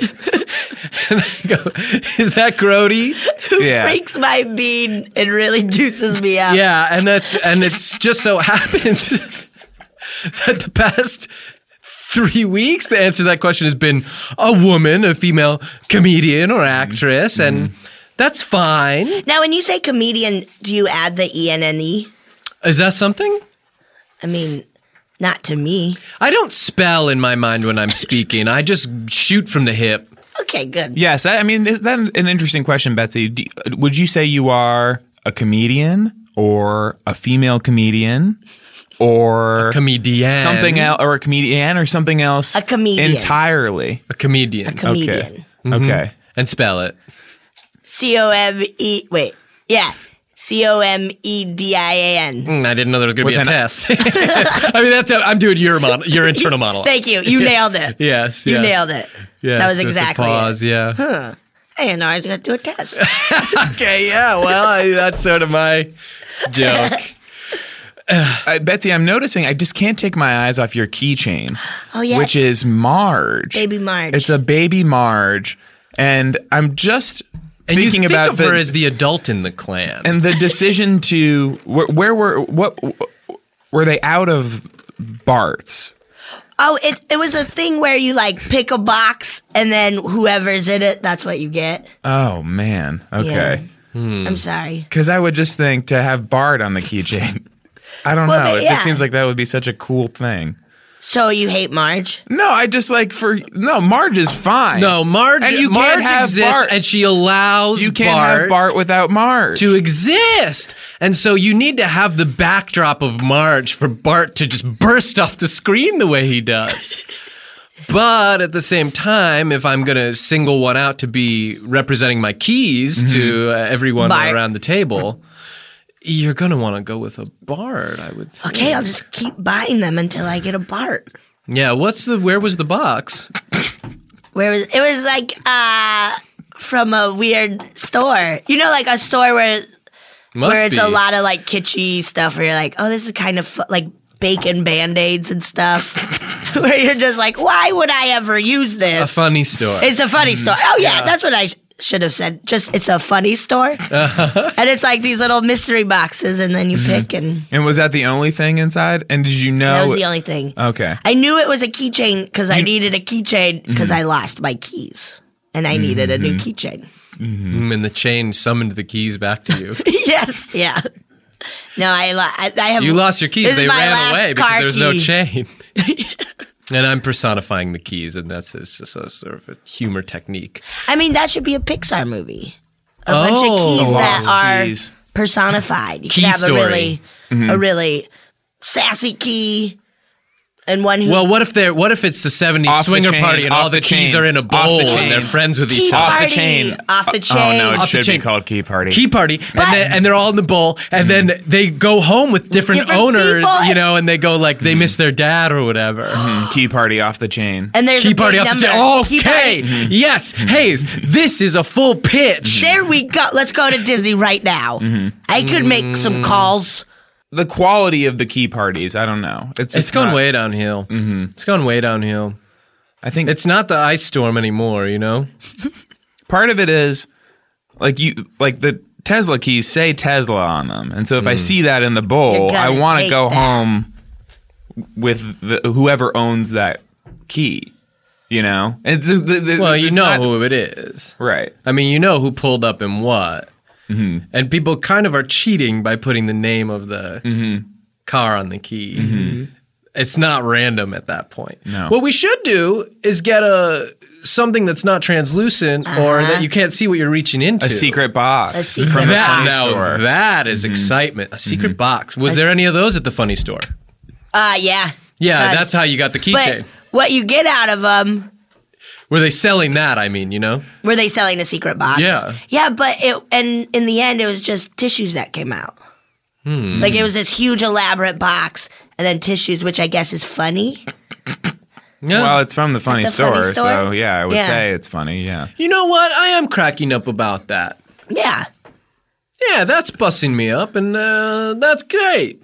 and I go, is that Grody? Who Yeah. freaks my bean and really juices me up? Yeah, and that's and it's just so happened that the past three weeks, the answer to that question has been a woman, a female comedian or actress, and that's fine. Now, when you say comedian, do you add the E N N E? Is that something? I mean, not to me. I don't spell in my mind when I'm speaking. I just shoot from the hip. Okay, good. yes, I, I mean, is that an interesting question, Betsy? Do, would you say you are a comedian or a female comedian or Comedian. something else, or a comedian or something else? A comedian. entirely. A comedian. Comedian. Okay. Okay. And spell it. C O M E. Wait. Yeah. C O M E D I A N. Mm, I didn't know there was going to be a With an- test. I mean, that's I'm doing your mon- your internal monologue. Thank you. You nailed it. Yes, You yes. nailed it. Yes, that was with the exactly pause, it. yeah. Huh. I didn't know I was going to do a test. Okay, yeah. Well, I, that's sort of my joke. Uh, Betsy, I'm noticing I just can't take my eyes off your keychain, Oh, yes. which is Marge. Baby Marge. It's a baby Marge, and I'm just And thinking you think about of the, her as the adult in the clan. and the decision to where, where were what were they out of Bart's? Oh, it it was a thing where you like pick a box and then whoever's in it, that's what you get. Oh man, okay. I'm sorry. Because I would just think to have Bart on the keychain. I don't Well, know. but It yeah. just seems like that would be such a cool thing. So you hate Marge? No, I just like for no Marge is fine. no, Marge, and you Marge can't have exists, Bart. and she allows you can't Bart, have Bart without Marge. to exist. And so you need to have the backdrop of Marge for Bart to just burst off the screen the way he does. But at the same time, if I'm going to single one out to be representing my keys to uh, everyone Bart. around the table, you're going to want to go with a Bart, I would think. Okay, I'll just keep buying them until I get a Bart. Yeah, what's the where was the box? Where was it? Was like uh from a weird store. You know, like a store where Must where it's be. a lot of like kitschy stuff. Where you're like, oh, this is kind of fu- like bacon band-aids and stuff. Where you're just like, why would I ever use this? a funny store. It's a funny store. Oh yeah, Yeah. that's what I sh- should have said. Just it's a funny store, and it's like these little mystery boxes, and then you pick, and and was that the only thing inside? And did you know? that was the only thing. Okay. I knew it was a keychain because I needed a keychain because I lost my keys, and I needed a new keychain. Mm, and the chain summoned the keys back to you. Yes, yeah. No, I, lo- I, I have. You lost your keys. This is They my ran last away because car there's no key. chain. And I'm personifying the keys, and that's it's just a sort of a humor technique. I mean, that should be a Pixar movie. A bunch of Oh. keys A that lost are keys. personified. You Key could have story. a really, a really sassy key, and one who Well, what if they're what if it's the seventies Off the swinger chain, party and off all the, the keys chain, are in a off the bowl and chain. they're friends with Key each other? Off the party, chain. off the Oh chain. no, it Off the should chain. be called Key Party. Key party, and, they, and they're all in the bowl, and then they go home with different, Different owners, people. you know, and they go like they miss their dad or whatever. Mm, Key Party off the chain. And there's Key a party big off the number. chain. Key Okay, party. yes, Hayes, this is a full pitch. There we go. Let's go to Disney right now. I could make some calls. The quality of the Key Parties, I don't know. It's It's just gone not- way downhill. Mm-hmm. It's gone way downhill. I think It's not the ice storm anymore, you know? part of it is like you like the Tesla keys say Tesla on them, and so if I see that in the bowl, You're I gonna want to take go that. home with the, whoever owns that key. You know, it's, the, the, Well, you it's know not- who it is. right? I mean, you know who pulled up in what. Mm-hmm. And people kind of are cheating by putting the name of the mm-hmm. car on the key. Mm-hmm. It's not random at that point. No. What we should do is get a something that's not translucent Uh-huh. or that you can't see what you're reaching into. A secret box. A secret from the That, funny now store. that is excitement. A secret box. Was A there s- any of those at the funny store? Uh, yeah. Yeah, Uh, that's how you got the But keychain. what you get out of them, Were they selling that? I mean, you know? were they selling a secret box? Yeah. Yeah, but it, and in the end, it was just tissues that came out. Hmm. Like, it was this huge, elaborate box, and then tissues, which I guess is funny. Yeah. Well, it's from the funny, the store, funny store? so yeah, I would Yeah. say it's funny. Yeah. You know what? I am cracking up about that. Yeah. Yeah, that's bussing me up, and uh, that's great.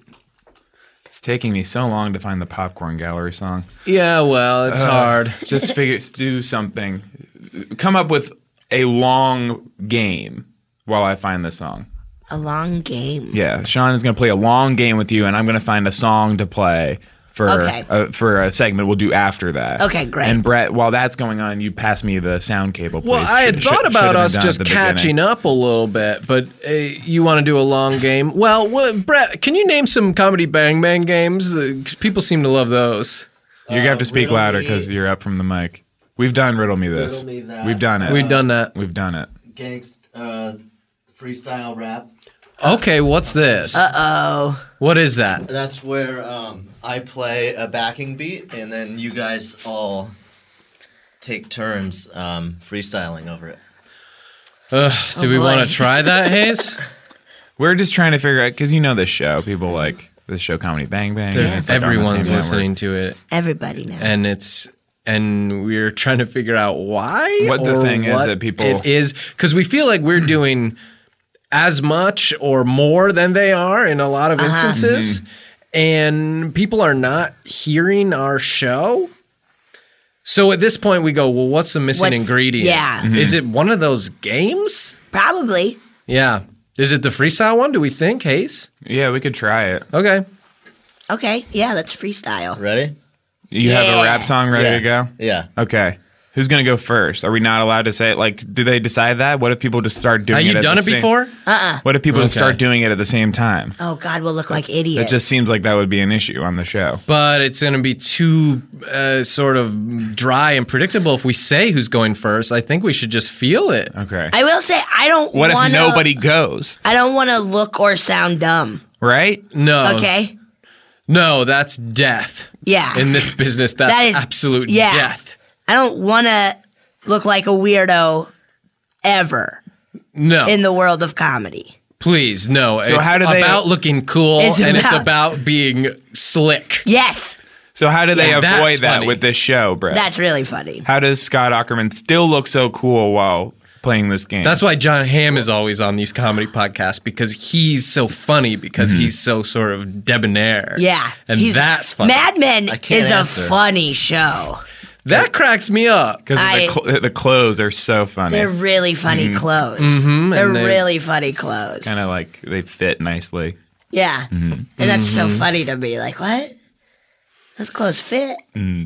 It's taking me so long to find the Popcorn Gallery song. Yeah, well, it's Uh, hard. Just figure, do something. Come up with a long game while I find the song. A long game. Yeah, Sean is going to play a long game with you, and I'm going to find a song to play for Okay. uh, for a segment we'll do after that. Okay, great. And Brett, while that's going on, you pass me the sound cable, please. Well, I had Should- thought should- about should have us been done just at the catching beginning. up a little bit, but uh, you want to do a long game? Well, what, Brett, can you name some comedy bang bang games? Uh, 'cause people seem to love those. You're going to have to Uh, speak Riddle louder Me- because you're up from the mic. We've done Riddle Me This. Riddle Me That. We've done it. We've done that. We've done it. Gangst, uh, freestyle rap. Okay, what's this? Uh oh. What is that? That's where um, I play a backing beat, and then you guys all take turns um, freestyling over it. Ugh, do we boy. want to try that, Hayes? We're just trying to figure out, because you know this show. People like this show, Comedy Bang Bang. and it's like on the Everyone's same listening network. to it, Everybody now. and it's and we're trying to figure out why. What the or thing is what that people- it is because we feel like we're doing as much or more than they are in a lot of Uh-huh. instances, Mm-hmm. and people are not hearing our show. So at this point, we go, well, what's the missing What's- ingredient? yeah. Mm-hmm. Is it one of those games? Probably. Yeah. Is it the freestyle one? Do we think, Hayes? Yeah, we could try it. Okay. Okay. Yeah, let's freestyle. Ready? You have a Yeah. rap song ready yeah. to go? Yeah. Okay. Who's going to go first? Are we not allowed to say it? Like, do they decide that? What if people just start doing Have it you at done the it same- before? Uh-uh. What if people just Okay. start doing it at the same time? Oh, God, we'll look like It idiots. just seems like that would be an issue on the show. But it's going to be too uh, sort of dry and predictable if we say who's going first. I think we should just feel it. Okay. I will say, I don't What if wanna, nobody goes? I don't want to look or sound dumb. Right? No. Okay? No, that's death. Yeah. In this business, that's That is- absolute yeah. death. I don't want to look like a weirdo ever No. in the world of comedy. Please, no. So it's how do they- about looking cool It's and it's about- about being slick. Yes, So how do they Yeah, that's avoid that funny. with this show, Brett? that's really funny. How does Scott Ackerman still look so cool while playing this game? That's why John Hamm is always on these comedy podcasts because he's so funny because he's so sort of debonair. Yeah. And he's- that's funny. Mad Men I can't is answer. a funny show. That cracks me up. because I- the, cl- the clothes are so funny. They're really funny clothes. Mhm, They're and they- really funny clothes. Kind of like they fit nicely. Yeah. Mm-hmm. And that's so funny to me. Like, what? Those clothes fit? Mm.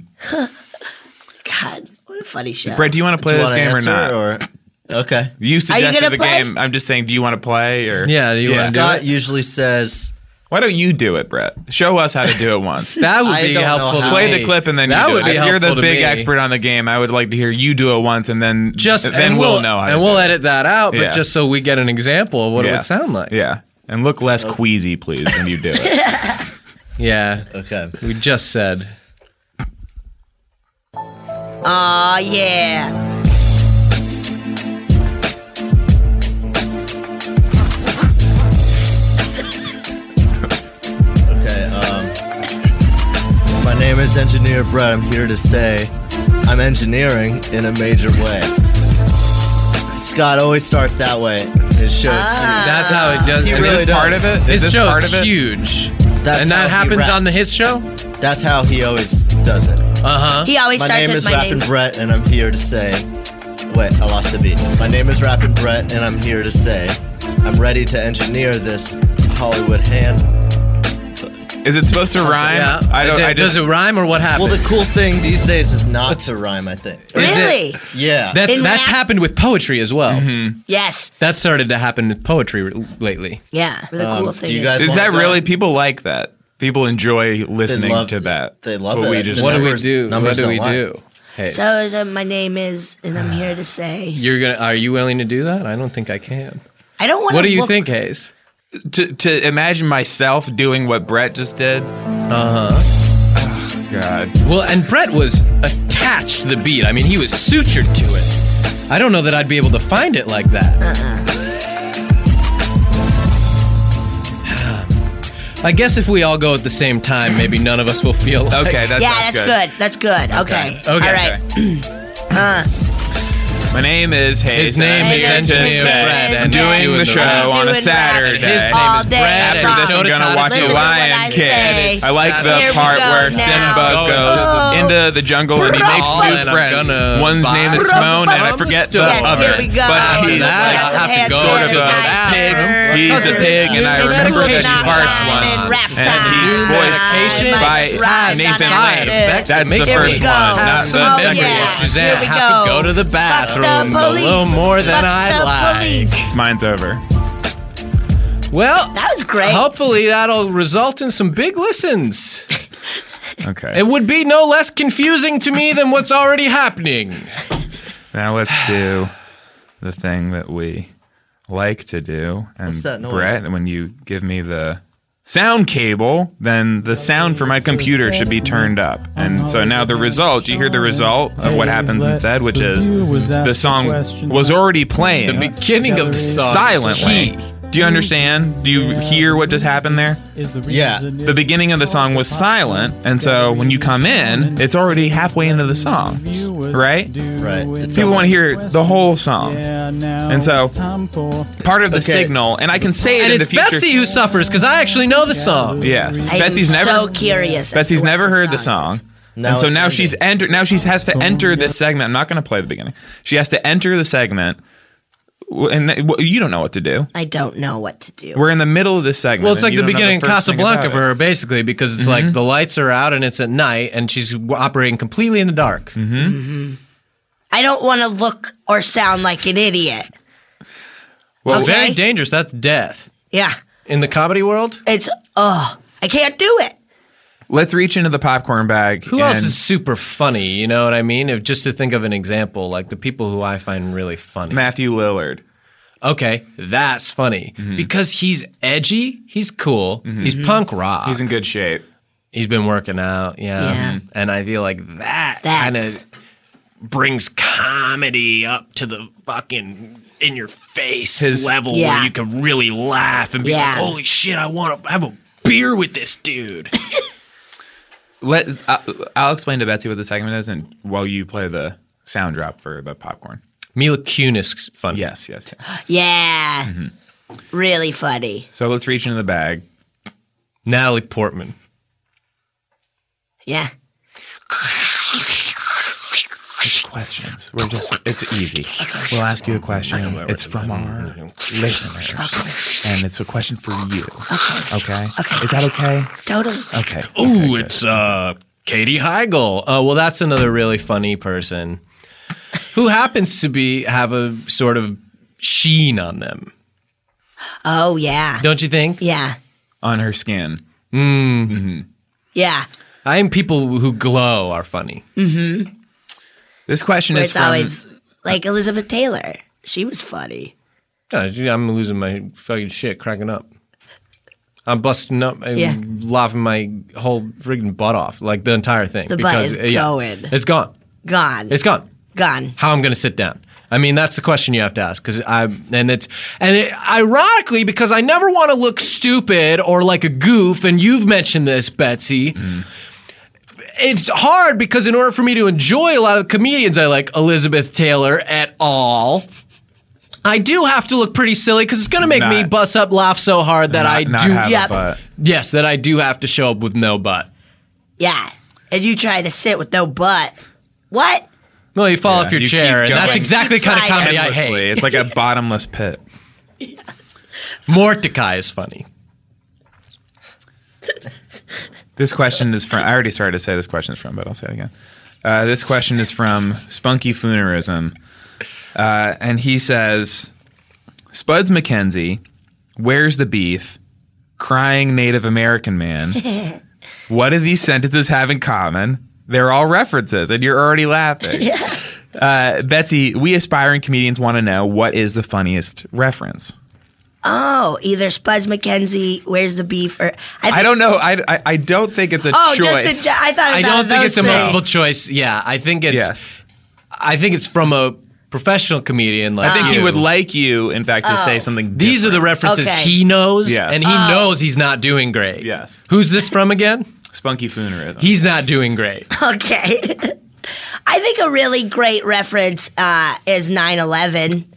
God, what a funny show. Brett, do you want to play Do you this wanna game or answer, not? Or okay. You suggested gonna the play? game. I'm just saying, do you want to play or Yeah, do you wanna do Scott it? usually says, Why don't you do it, Brett? Show us how to do it once. That would I be don't know helpful to how. Play me. the clip and then that you do would it. be If you're the helpful to big me. expert on the game, I would like to hear you do it once and then Just then and we'll, we'll know how. and to we'll do it. edit that out, but Yeah. just so we get an example of what it Yeah. would sound like. Yeah, and look less queasy, please, when you do it. Yeah. okay. We just said. Aw, yeah. Okay, um, my name is Engineer Brett. I'm here to say I'm engineering in a major way. Scott always starts that way. His show's That's how it does. He and really his does. Part of it. Is His this show part is of it? huge. That's and that how he happens on the raps. his show? That's how he always does it. Uh huh. He always My starts name with is my Rappin' name. Brett, and I'm here to say. Wait, I lost the beat. My name is Rappin' Brett, and I'm here to say I'm ready to engineer this Hollywood hand. Is it supposed to rhyme? Yeah. I Is don't. it- I just. does it rhyme or what happened? Well, the cool thing these days is not to rhyme, I think. Is it- Really? Yeah. That's In that's rap? happened with poetry as well. Yes. That started to happen with poetry r- lately. Yeah. The cool Um, thing do you is- guys Is wanna that go? really? People like that. People enjoy listening love- to that. they love What it. We just The What do we numbers- do? What numbers do don't we lie. do? Hey, So is, uh, my name is, and I'm here to say, you're gonna. Are you willing to do that? I don't think I can. I don't want to. What do you look, think, Hayes? to to imagine myself doing what Brett just did. Uh huh. God. Well, and Brett was attached to the beat. I mean, he was sutured to it. I don't know that I'd be able to find it like that. Uh-uh. I guess if we all go at the same time, maybe none of us will feel like. Okay, that's Yeah, not that's good. That's good. Okay. Okay. All right. Uh, My name is Hayes. His name and I'm is here to Engineer say Brett, I'm and doing doing the the show rap. on a Doing Saturday. rap. His name All is day Brett. After long. this, I'm Notice gonna how watch to The listen to what Lion I King. say. I like the Here we part go where now. Simba goes Oh. into the jungle and he makes Oh, new and I'm friends. gonna One's buy name is some Timon, and I forget the Yes, other. here we go. But After he's that, like I'll have to go sort of to a the pig. bathroom. He's a pig, and I remember that he Medication farts time once. and rap And time. he's voiced Medication by has Nathan side Lane. effects. That's the Here Here we first go. one, not Some the Oh, second memory yeah. one. issues. Here I we have go. to go to the Fuck bathroom the a police. little more than Fuck I'd the like. police. Mine's over. Well, That was great. hopefully that'll result in some big listens. Okay. It would be no less confusing to me than what's already happening. Now let's do the thing that we like to do. And What's that noise? Brett, when you give me the sound cable, then the sound for my computer should be turned up. And so now the result, you hear the result of what happens instead, which is the song was already playing The beginning of the song. silently. Do you understand? Do you hear what just happened there? Yeah. The beginning of the song was silent, and so when you come in, it's already halfway into the song, right? Right. It's People want to almost- hear the whole song. And so part of the Okay. signal, and I can say it And in it's the future. Betsy who suffers because I actually know the song. Yes, I'm Betsy's never. so curious. as Betsy's to what never heard the song is. song. Now and so it's now ending. she's entered. Now she has to enter this segment. I'm not going to play the beginning. She has to enter the segment, w- and th- w- you don't know what to do. I don't know what to do. We're in the middle of this segment. Well, it's and like you the don't know beginning of first thing Casablanca about for it. her, basically, because it's like the lights are out and it's at night, and she's w- operating completely in the dark. I don't want to look or sound like an idiot. Well, Okay. Very dangerous. That's death. Yeah. In the comedy world, It's, ugh. I can't do it. let's reach into the popcorn bag. who and else is super funny? You know what I mean? If, just to think of an example, like the people who I find really funny. Matthew Lillard. Okay, that's funny because he's edgy, he's cool, he's punk rock. He's in good shape. He's been working out, yeah. Yeah. And I feel like that kind That's- of brings comedy up to the fucking in your face His- level Yeah. where you can really laugh and be Yeah. like, "Holy shit, I want to have a beer with this dude." Let I'll, I'll explain to Betsy what the segment is, and while you play the sound drop for the popcorn. Mila Kunis funny. Yes, yes. yes. Yeah. Mm-hmm. Really funny. So let's reach into the bag. Natalie Portman. Yeah. It's questions. We're just, it's easy. We'll ask you a question. It's from our listeners. And it's a question for you. Okay. Okay. Is that okay? Totally. Okay. Ooh, Okay, good. it's uh Katie Heigl. Oh, well, that's another really funny person who happens to be have a sort of sheen on them. Oh, yeah. Don't you think? Yeah. On her skin. Yeah. I think people who glow are funny. This question Where is it's from. always like Elizabeth Taylor. She was funny. Yeah, I'm losing my fucking shit, cracking up. I'm busting up and Yeah. laughing my whole friggin' butt off, like the entire thing. The butt is uh, yeah, going. It's gone. Gone. It's gone. Gone. How I'm going to sit down. I mean, that's the question you have to ask because I and it's and it, ironically because I never want to look stupid or like a goof, and you've mentioned this, Betsy. It's hard because in order for me to enjoy a lot of the comedians I like, Elizabeth Taylor et al., I do have to look pretty silly because it's going to make me Not- bust up laugh so hard that not, I not do. have Yep. a butt. Yes, that I do have to show up with no butt. Yeah. And you try to sit with no butt. What? Well, you fall Yeah, off your you keep chair, and going. that's Just exactly the keep kind of comedy I Endlessly. hate. It's like a bottomless pit. Mordecai is funny. This question is from. I already started to say this question is from, but I'll say it again. Uh, this question is from Spunky Foonerism, uh, and he says, "Spuds McKenzie, where's the beef? Crying Native American man. What do these sentences have in common? They're all references, and you're already laughing." Yeah. Uh, Betsy, we aspiring comedians want to know what is the funniest reference. Oh, either Spuds McKenzie, where's the beef, or I, think, I don't know. I, I, I don't think it's a Oh, choice. just a, I thought. I thought don't of think those it's a things. multiple choice. Yeah, I think it's. Yes. I think it's from a professional comedian. Like I think you. he would like you, in fact, to say something. These are the different. references Okay. he knows, Yes. and he Oh. knows he's not doing great. Yes. Who's this from again? Spunky Foonerism. He's not doing great. Okay. I think a really great reference uh, is nine eleven.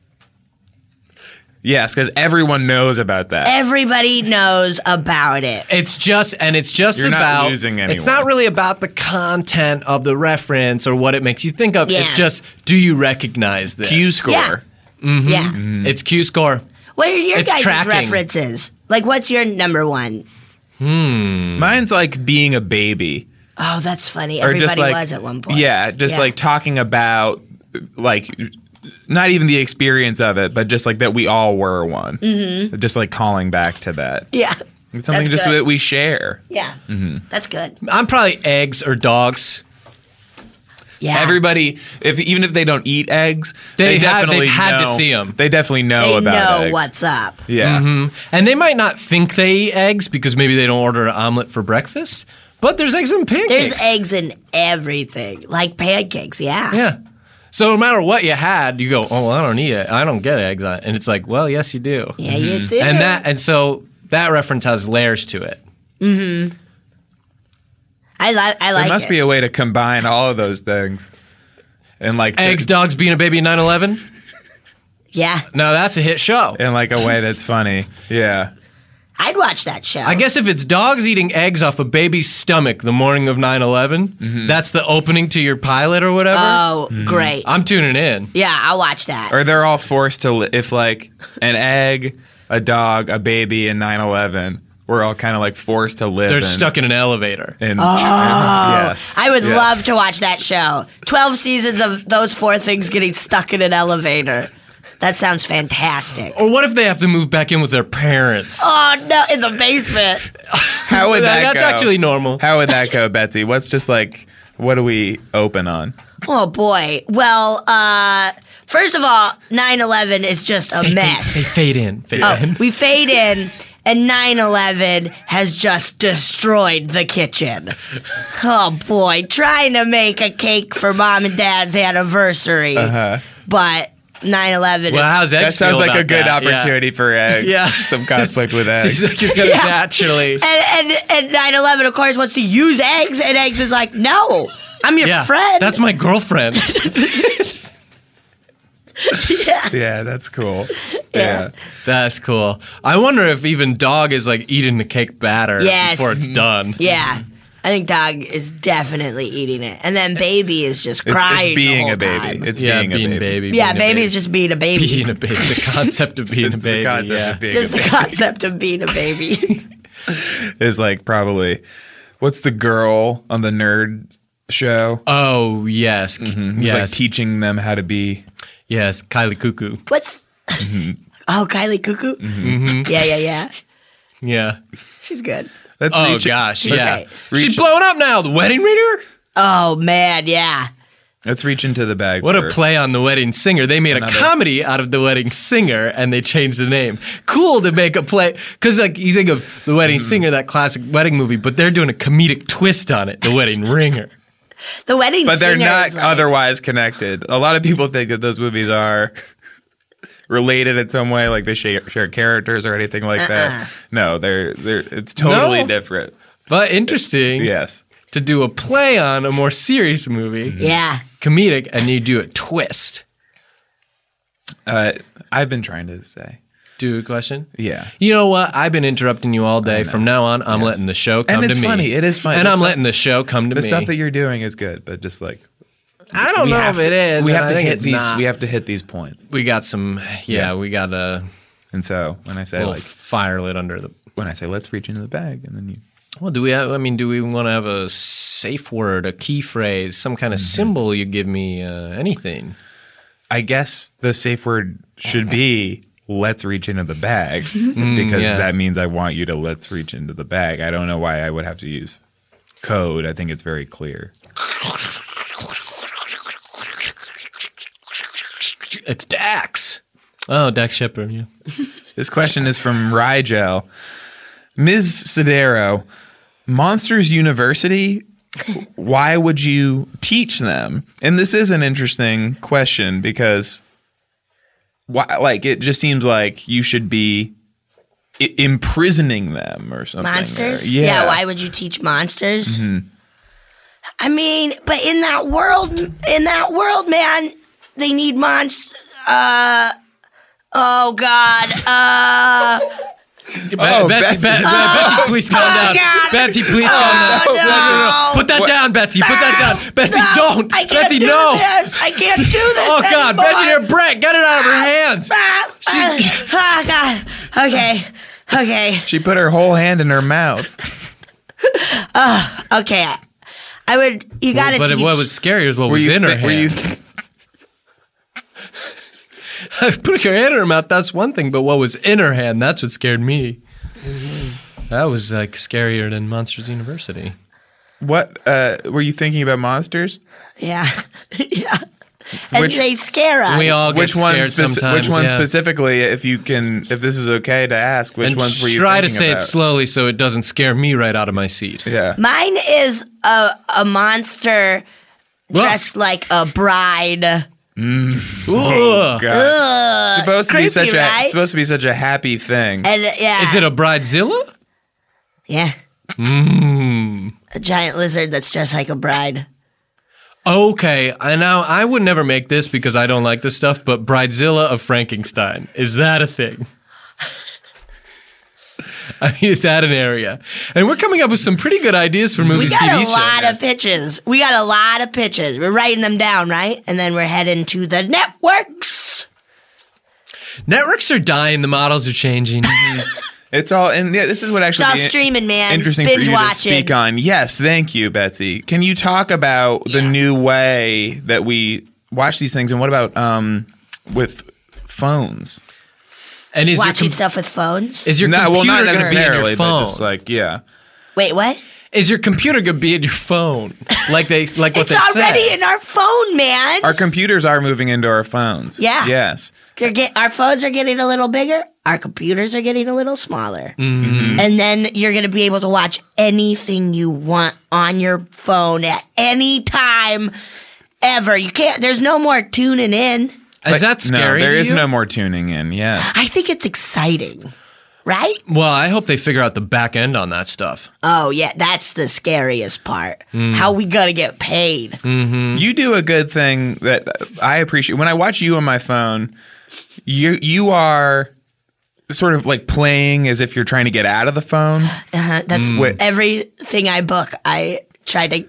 Yes, because everyone knows about that. Everybody knows about it. It's just, and it's just You're not about. losing It's anyone. not really about the content of the reference or what it makes you think of. Yeah. It's just, do you recognize this? Q score. Yeah. Mm-hmm. Yeah. It's Q score. What are your It's guys' tracking. references? Like, what's your number one? Mine's like being a baby. Oh, that's funny. Or Everybody just like, was at one point. Yeah, just Yeah. like talking about, like, not even the experience of it, but just like that we all were one. Mm-hmm. Just like calling back to that. Yeah. It's something That's just good. that we share. Yeah. That's good. I'm probably eggs or dogs. Yeah. Everybody, if even if they don't eat eggs, They they, have- definitely they've had to know- see 'em. They definitely know they about know eggs. what's up. Yeah. And they might not think they eat eggs because maybe they don't order an omelet for breakfast, but there's eggs in pancakes. There's eggs in everything, like pancakes. Yeah. Yeah. So no matter what you had, you go, oh, well, I don't eat it. I don't get eggs. And it's like, well, yes, you do. Yeah, you do. And that, and so that reference has layers to it. I like. I like. There must it. be a way to combine all of those things. And like to- Eggs, dogs, being a baby, nine eleven. Yeah, Now that's a hit show. in like a way that's funny. Yeah. I'd watch that show. I guess if it's dogs eating eggs off a baby's stomach the morning of nine eleven, that's the opening to your pilot or whatever. Oh, great. I'm tuning in. Yeah, I'll watch that. Or they're all forced to li- if like an egg, a dog, a baby, and nine eleven, we're all kind of like forced to live. They're in, stuck in an elevator. In, yes. I would Yes. love to watch that show. Twelve seasons of those four things getting stuck in an elevator. That sounds fantastic. Or what if they have to move back in with their parents? Oh no, in the basement. How would that That's go? actually normal. How would that go, Betsy? What's just like what do we open on? Oh boy. Well, uh, first of all, nine eleven is just a Say mess. Fade, say fade in. Fade Oh, in. we fade in, and nine eleven has just destroyed the kitchen. Oh boy, trying to make a cake for mom and dad's anniversary, Uh-huh. but nine eleven. Well, how's That eggs sounds feel like a about good that? Yeah. opportunity for eggs. Yeah. Some conflict with eggs. Seems like you're gonna Yeah. naturally. and and and nine eleven, of course, wants to use eggs, and eggs is like, no, I'm your Yeah, friend. that's my girlfriend. yeah. Yeah, that's cool. Yeah. That's cool. I wonder if even dog is like eating the cake batter Yes. before it's done. Yeah. I think dog is definitely eating it, and then baby is just It's, crying. it's being the whole a baby. time. It's Yeah, being, being a baby. baby. yeah, being a baby baby. is just being a baby. being a baby. The concept of being a It's the baby. concept yeah. of being Just a the baby. concept of being a baby. Is like probably what's the girl on the nerd show? Oh yes, Who's yes, like teaching them how to be. yes. Kylie Cuckoo. What's? Oh, Kylie Cuckoo. Yeah, yeah, yeah. Yeah. She's good. Let's Oh reach, gosh, Okay. yeah. Reach- She's blowing up now. The wedding ringer. Oh man, yeah. Let's reach into the bag. What a for- play on The Wedding Singer. They made Another- a comedy out of The Wedding Singer and they changed the name. Cool to make a play. Because like you think of The Wedding Mm-hmm. Singer, that classic wedding movie, but they're doing a comedic twist on it. The Wedding Ringer. The wedding. But they're Singer not is like- otherwise connected. A lot of people think that those movies are related in some way, like they share, share characters or anything like Uh-uh. that. No, they're they're it's totally No. different. But interesting Yes. to do a play on a more serious movie, Yeah. comedic, and you do a twist. Uh, I've been trying to say. Do a question? Yeah. You know what? I've been interrupting you all day. From now on, I'm Yes. letting the show come And it's to me. funny. It is funny. And The I'm stuff- letting the show come to The me. stuff that you're doing is good, but just like I don't we know have if to, it is. We and have I to think hit it's these. not. We have to hit these points. We got some. Yeah, Yeah. we got a And so when I say little like fire lit under the. when I say let's reach into the bag, and then you Well, do we have, I mean, do we want to have a safe word, a key phrase, some kind of Mm-hmm. symbol you give me, uh, anything? I guess the safe word should be let's reach into the bag because yeah. that means I want you to let's reach into the bag. I don't know why I would have to use code. I think it's very clear. It's Dax. Oh, Dax Shepard, yeah. This question is from Rigel. Miz Sidero, Monsters University, why would you teach them? And this is an interesting question because why, like, it just seems like you should be I- imprisoning them or something. Monsters? Or- yeah. Why would you teach monsters? Mm-hmm. I mean, but in that world, in that world, man, they need monsters. Uh, oh God. Uh, Be- Oh, Betsy, Betsy. Be- Be- Oh. Betsy, please calm down. God. Betsy, please calm down. Oh, No, no, no. no. Put that What? down, Betsy. Put that down. Betsy, no, don't. I can't Betsy, do no. this. I can't do this. Oh, God. anymore. Betsy, you're Brett. Get it out of her hands. Ah, She's- ah, God. Okay. Okay. She put her whole hand in her mouth. Okay. I would. You got to But teach. what was scary is what Were was you in her thi- hand. were you Putting her hand in her mouth, that's one thing, but what was in her hand, that's what scared me. That was like scarier than Monsters University. what uh, were you thinking about monsters? Yeah. yeah. And Which- they scare us. We all get Which one? scared speci- sometimes. which one yeah. specifically? If you can, if this is okay to ask, which And ones were you try to thinking say about? it slowly so it doesn't scare me right out of my seat. Yeah. Mine is a a monster Well- dressed like a bride. Ugh. God. Ugh, supposed to be creepy, such a right? supposed to be such a happy thing. And uh, yeah, Is it a bridezilla? yeah, Mm. a giant lizard that's dressed like a bride. Okay, I now I would never make this because I don't like this stuff, but Bridezilla of Frankenstein. Is that a thing? I mean, is that an area? And we're coming up with some pretty good ideas for We movies, got T V a shows. lot of pitches. We got a lot of pitches. We're writing them down, right? And then we're heading to the networks. Networks are dying. The models are changing. It's all, and yeah, this is what It's actually all be streaming, man. interesting Binge for you watching. to speak on. Yes, thank you, Betsy. Can you talk about the new way that we watch these things, and what about um with phones? And is your Watching com- stuff with phones. is your No, computer well, not going to be in necessarily, your but phone? just like yeah. Wait, what? Is your computer going to be in your phone? Like they like what It's they already say. in our phone, man. Our computers are moving into our phones. Yeah. Yes. They're get, our phones are getting a little bigger. Our computers are getting a little smaller. Mm-hmm. And then you're going to be able to watch anything you want on your phone at any time ever. You can't, there's no more tuning in. Is that scary? No, there to is you? no more tuning in. Yeah. I think it's exciting, right? Well, I hope they figure out the back end on that stuff. Oh, yeah, that's the scariest part. Mm. How we going to get paid. You do a good thing that I appreciate. When I watch you on my phone, you you are sort of like playing as if you're trying to get out of the phone. Uh-huh. That's Wait. everything I book. I try to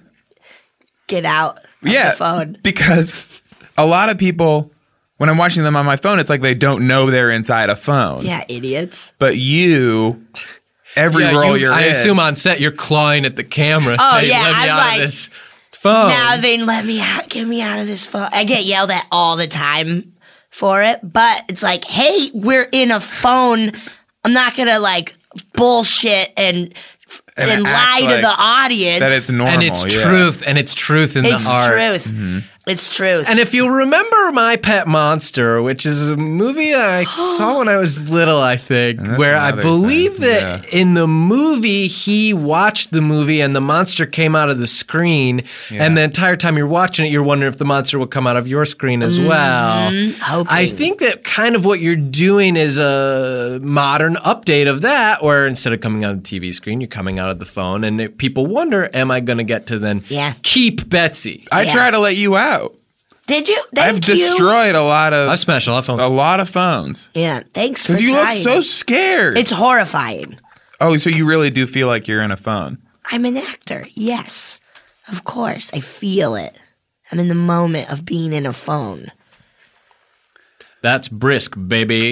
get out of yeah, the phone. because a lot of people, when I'm watching them on my phone, it's like they don't know they're inside a phone. Yeah, idiots. But you, every Yeah, role you- you're I in, assume on set you're clawing at the camera. Oh, saying, yeah, let me I'm out like, of this phone. Now then, let me out. Get me out of this phone. I get yelled at all the time for it, but it's like, hey, we're in a phone. I'm not gonna like bullshit and And and, act lie to like the audience. that it's normal. and it's yeah. truth, and it's truth in It's the art. truth. It's truth. And if you remember My Pet Monster, which is a movie I saw when I was little, I think, that's where I another believe thing, that yeah. in the movie, he watched the movie and the monster came out of the screen. And the entire time you're watching it, you're wondering if the monster will come out of your screen as well. hoping. I think that kind of what you're doing is a modern update of that, where instead of coming out of the T V screen, you're coming out of the phone. And it, people wonder, am I going to get to then Yeah. keep Betsy? I Yeah. try to let you out. Did you? Thank I've you. destroyed a lot of I smash a lot of phones. a lot of phones Yeah, thanks for because you look trying. so scared. It's horrifying. oh, so you really do feel like you're in a phone? I'm an actor. Yes, of course. I feel it. I'm in the moment of being in a phone. That's brisk, baby.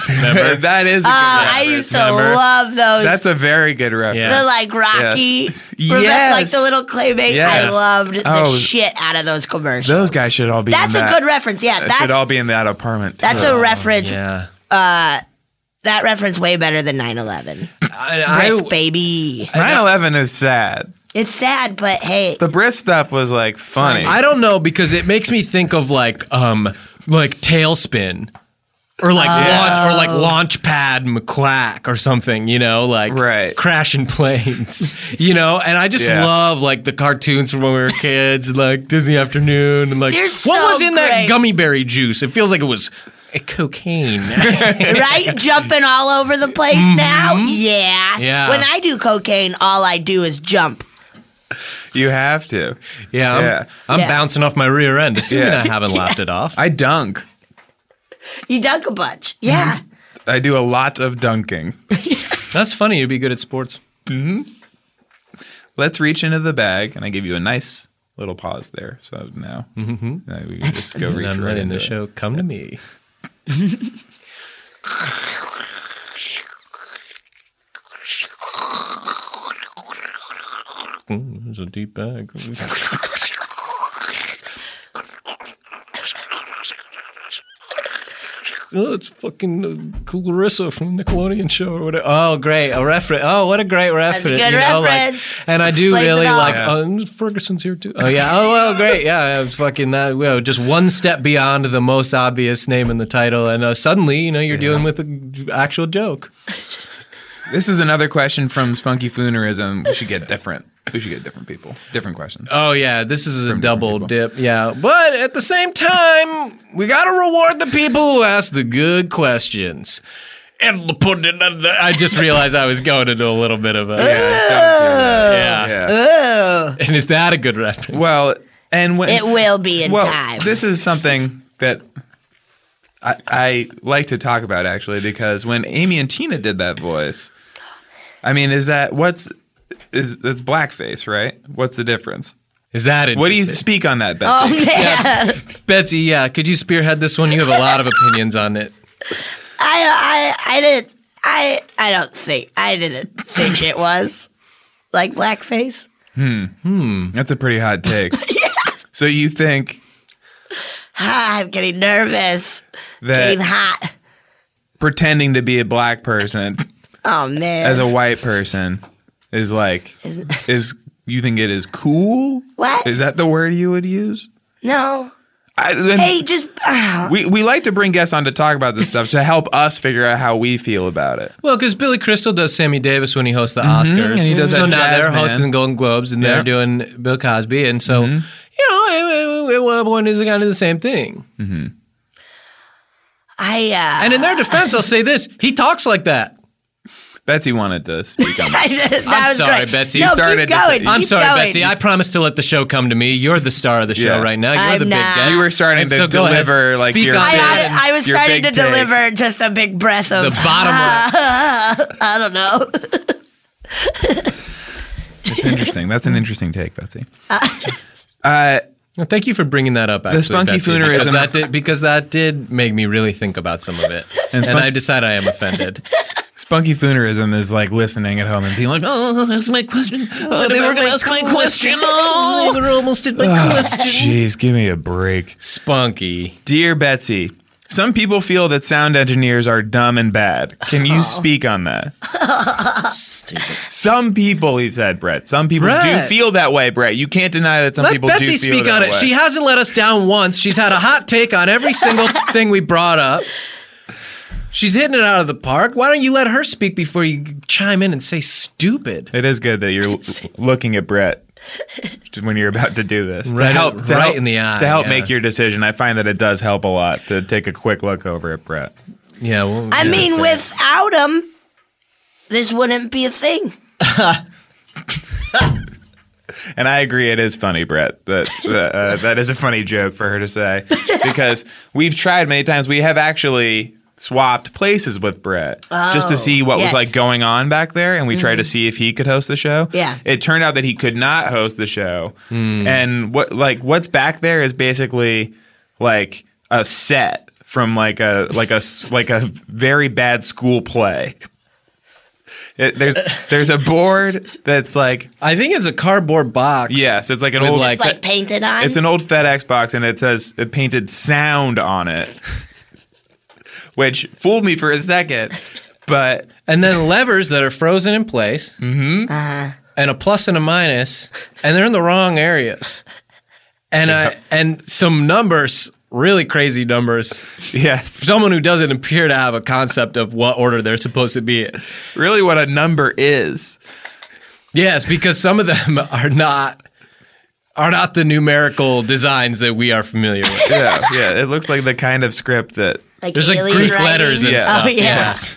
Remember? That is a good Uh, I reference. used to remember? love those. That's a very good reference. Yeah. the like Rocky, Yeah. remember, Yes. like the little claymate. I Yes. loved the Oh. shit out of those commercials. Those guys should all be That's in a that. good reference. Yeah, They that's should all be in that apartment. too. that's a reference. Yeah. That reference way better than nine eleven. I, Brisk, I, baby. nine eleven is sad. It's sad, but hey, The Brisk stuff was like funny. I don't know because it makes me think of like um like Tailspin. Or like launch, or like Launchpad McQuack or something, you know, like Right. crashing planes, you know. And I just Yeah. love like the cartoons from when we were kids, like Disney Afternoon, and like They're what so was in that great. gummy berry juice? It feels like it was uh, cocaine. right? Jumping all over the place now? Yeah. Yeah. When I do cocaine, all I do is jump. You have to. yeah, I'm, Yeah. I'm Yeah. bouncing off my rear end, assuming Yeah. I haven't laughed it off. I dunk. You dunk a bunch. Yeah. I do a lot of dunking. That's funny. You'd be good at sports. Let's reach into the bag, and I give you a nice little pause there. So now, now we can just go reach I'm right ready into to it. show. Come to me. Ooh, there's a deep bag. Oh, it's fucking uh, Cool Larissa from the Nickelodeon show or whatever. Oh, great. A reference. Oh, what a great reference. a good you know, like- reference. and I do Explains it really all. like, Yeah. oh, Ferguson's here too. Oh, yeah. Oh, well, great. Yeah, it's fucking that. Well, just one step beyond the most obvious name in the title. And uh, suddenly, you know, you're dealing with an actual joke. This is another question from Spunky Foonerism. We should get different. We should get different people. Different questions. Oh yeah, this is a From double different dip. Yeah, but at the same time, we got to reward the people who ask the good questions. And the put it. I just realized I was going into a little bit of a Yeah, don't do that. yeah. Yeah. Ugh. And is that a good reference? Well, and when It will be in well, time. this is something that I, I like to talk about actually because when Amy and Tina did that voice, I mean, is that what's is that's blackface, right? What's the difference? is that it? What do you speak on that, oh, Betsy? man. Betsy? Yeah, could you spearhead this one? You have a lot of opinions on it. I, I, I didn't, I, I don't think, I didn't think it was like blackface. That's a pretty hot take. So you think Ah, I'm getting nervous. that Getting hot. pretending to be a black person Oh, man. as a white person is like is you think it is cool? What? Is that the word you would use? no. I, then Hey, just, ah. we we like to bring guests on to talk about this stuff to help us figure out how we feel about it. Well, because Billy Crystal does Sammy Davis when he hosts the Oscars, Mm-hmm, and he does so that now jazz they're man. hosting the Golden Globes, and Yeah. they're doing Bill Cosby, and so Mm-hmm. you know, it, it, it, one is kind of the same thing. I, uh. And in their defense, I'll say this: he talks like that. Betsy wanted to speak on that. that I'm was sorry, great. Betsy. No, You started keep to going. say- I'm keep sorry, going. Betsy. I promised to let the show come to me. You're the star of the show Yeah. right now. You're I'm the big not. guest. You were starting And to so go ahead. deliver like Speak your on I, big, it. I, I was your starting big to take. deliver just a big breath of The bottom of I don't know. That's interesting. That's an interesting take, Betsy. Uh, Well, thank you for bringing that up. Actually, spunky Betsy, foonerism- because that did because that did make me really think about some of it, and, spunk- I decide I am offended. Spunky Foonerism is like listening at home and being like, "Oh, that's my question. Oh, they were going to ask my question. Oh, They almost did my question. jeez, give me a break." Spunky. Dear Betsy, some people feel that sound engineers are dumb and bad. Can you speak on that? Some people, he said, Brett. Some people do Brett. feel that way, Brett. You can't deny that some Let people Betsy do feel speak that on it. way. She hasn't let us down once. She's had a hot take on every single thing we brought up. She's hitting it out of the park. Why don't you let her speak before you chime in and say stupid? It is good that you're l- looking at Brett when you're about to do this. Right- to help, to right help- in the eye, To help yeah. make your decision. I find that it does help a lot to take a quick look over at Brett. Yeah, well, I yeah, mean, so- without him, this wouldn't be a thing. And I agree, it is funny, Brett. That uh, that is a funny joke for her to say because we've tried many times. We have actually swapped places with Brett just to see what yes. was like going on back there, and we tried to see if he could host the show. Yeah. It turned out that he could not host the show, and what like what's back there is basically like a set from like a like a s- like a very bad school play. It, there's there's a board that's like I think it's a cardboard box. yes, it's like an With, old like- It's like painted on. it's an old FedEx box and it says it painted sound on it, which fooled me for a second, but And then levers that are frozen in place. Mm-hmm. Uh-huh. And a plus and a minus, and they're in the wrong areas. And I and some numbers, really crazy numbers. yes, Someone who doesn't appear to have a concept of what order they're supposed to be in. really what a number is. Yes, because some of them are not are not the numerical designs that we are familiar with. Yeah, yeah, it looks like the kind of script that like There's like alien Greek writing. letters and Yeah. stuff. Oh yeah. Yes.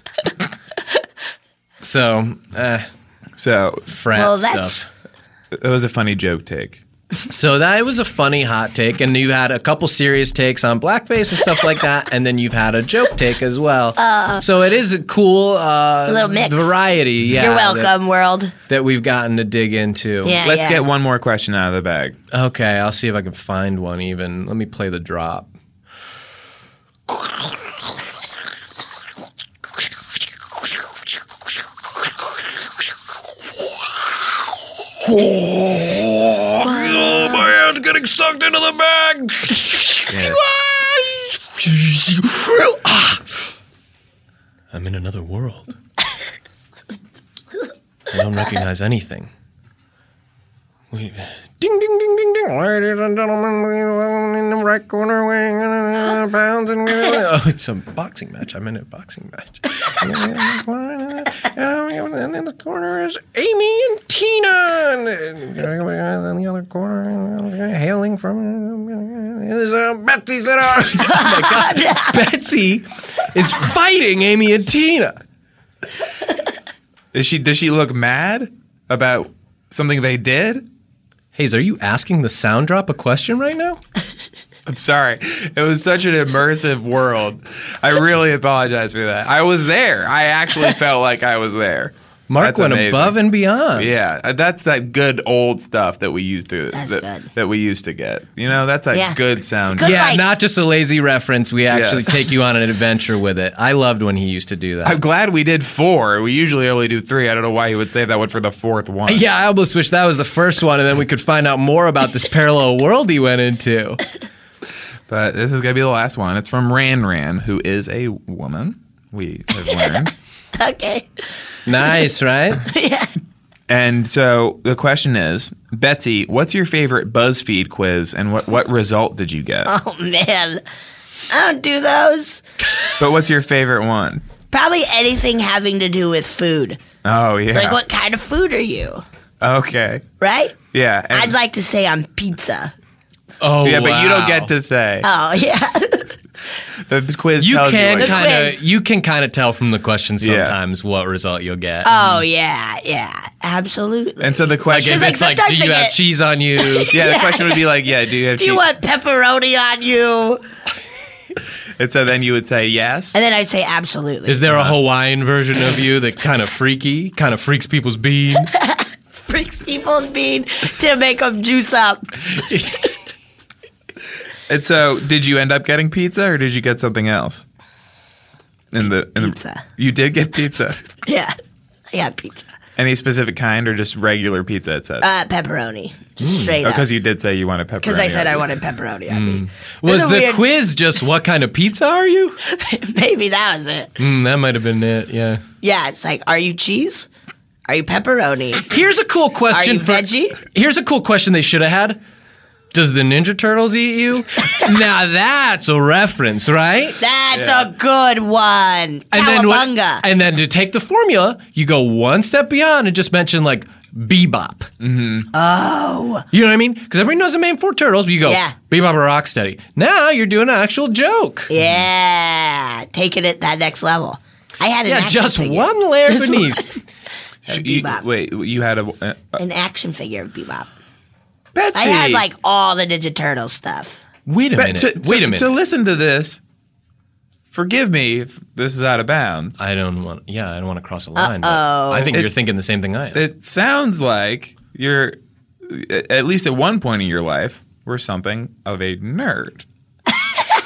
So, uh, so frat Well, that's- stuff. it was a funny joke take. So that was a funny hot take, and you had a couple serious takes on blackface and stuff like that, and then you've had a joke take as well. Uh, so it is a cool uh, A little mix. variety. Yeah, You're that- welcome, world. That, we've gotten to dig into. Yeah, Let's yeah. get one more question out of the bag. Okay, I'll see if I can find one. Even let me play the drop. Oh, my hand's getting sucked into the bag. I'm in another world. I don't recognize anything. We, ding, ding, ding, ding, ding. Ladies and gentlemen, we are in the right corner weighing in pounds. And oh, it's a boxing match. I'm in a boxing match. And in the corner is Amy and Tina. And in the other corner, hailing from is uh, Betsy. Said, oh my God. Betsy is fighting Amy and Tina. Is she? Does she look mad about something they did? Hayes, are you asking the sound drop a question right now? I'm sorry. It was such an immersive world. I really apologize for that. I was there. I actually felt like I was there. Mark That's went amazing. above and beyond. Yeah, uh, that's that good old stuff that we used to That's that, good. that we used to get. You know, that's a Yeah. good sound. Good. Yeah, Like- not just a lazy reference. We actually Yes. take you on an adventure with it. I loved when he used to do that. I'm glad we did four. We usually only do three. I don't know why he would save that one for the fourth one. Yeah, I almost wish that was the first one, and then we could find out more about this parallel world he went into. But this is going to be the last one. It's from Ran Ran, who is a woman, we have learned. Okay. Nice, right? Yeah. And so the question is, Betsy, what's your favorite BuzzFeed quiz and what, what result did you get? Oh man, I don't do those. But what's your favorite one? Probably anything having to do with food. Oh, yeah. Like, what kind of food are you? Okay. Right? Yeah. and- I'd like to say I'm pizza. Oh, yeah, but you don't wow. get to say. Oh yeah. The quiz You tells can you. Like, kind quiz. of you can kind of tell from the question Yeah. sometimes what result you'll get. Oh yeah, yeah, absolutely. and so the like question, if like, it's like, do sometimes you I have get- cheese on you? yeah, the question would be like, yeah, do you have do you cheese? want pepperoni on you? And so then you would say yes. And then I'd say absolutely. Is there a Hawaiian version of you that kind of freaky, kind of freaks people's bean? Freaks people's bean to make them juice up. And so, did you end up getting pizza, or did you get something else? In the in Pizza. The, you did get pizza. Yeah, I got pizza. Any specific kind, or just regular pizza? It says. Uh, pepperoni, just straight up. Because you did say you wanted pepperoni. Because I said I on it. wanted pepperoni on me. Was That's a the weird- quiz just what kind of pizza are you? Maybe that was it. Mm, that might have been it. Yeah. Yeah, it's like, are you cheese? Are you pepperoni? Here's a cool question. Are you for, veggie? Here's a cool question they should have had. Does the Ninja Turtles eat you? Now that's a reference, right? That's a good one. then what- Cowabunga. and then to take the formula, you go one step beyond and just mention like Bebop. Mm-hmm. Oh. You know what I mean? Because everybody knows the main four turtles, but you go Yeah. Bebop or Rocksteady. Now you're doing an actual joke. Yeah. Taking it that next level. I had an Yeah, action just figure. one layer Just beneath. of You- Bebop. wait, you had a uh, An action figure of Bebop. Betsy. I had like all the Ninja Turtle stuff. Wait a But minute. to, Wait to- a minute. To listen to this, forgive me if this is out of bounds. I don't want. Yeah, I don't want to cross a line. But Uh-oh. I think It- you're thinking the same thing I am. It sounds like you're, at least at one point in your life, were something of a nerd.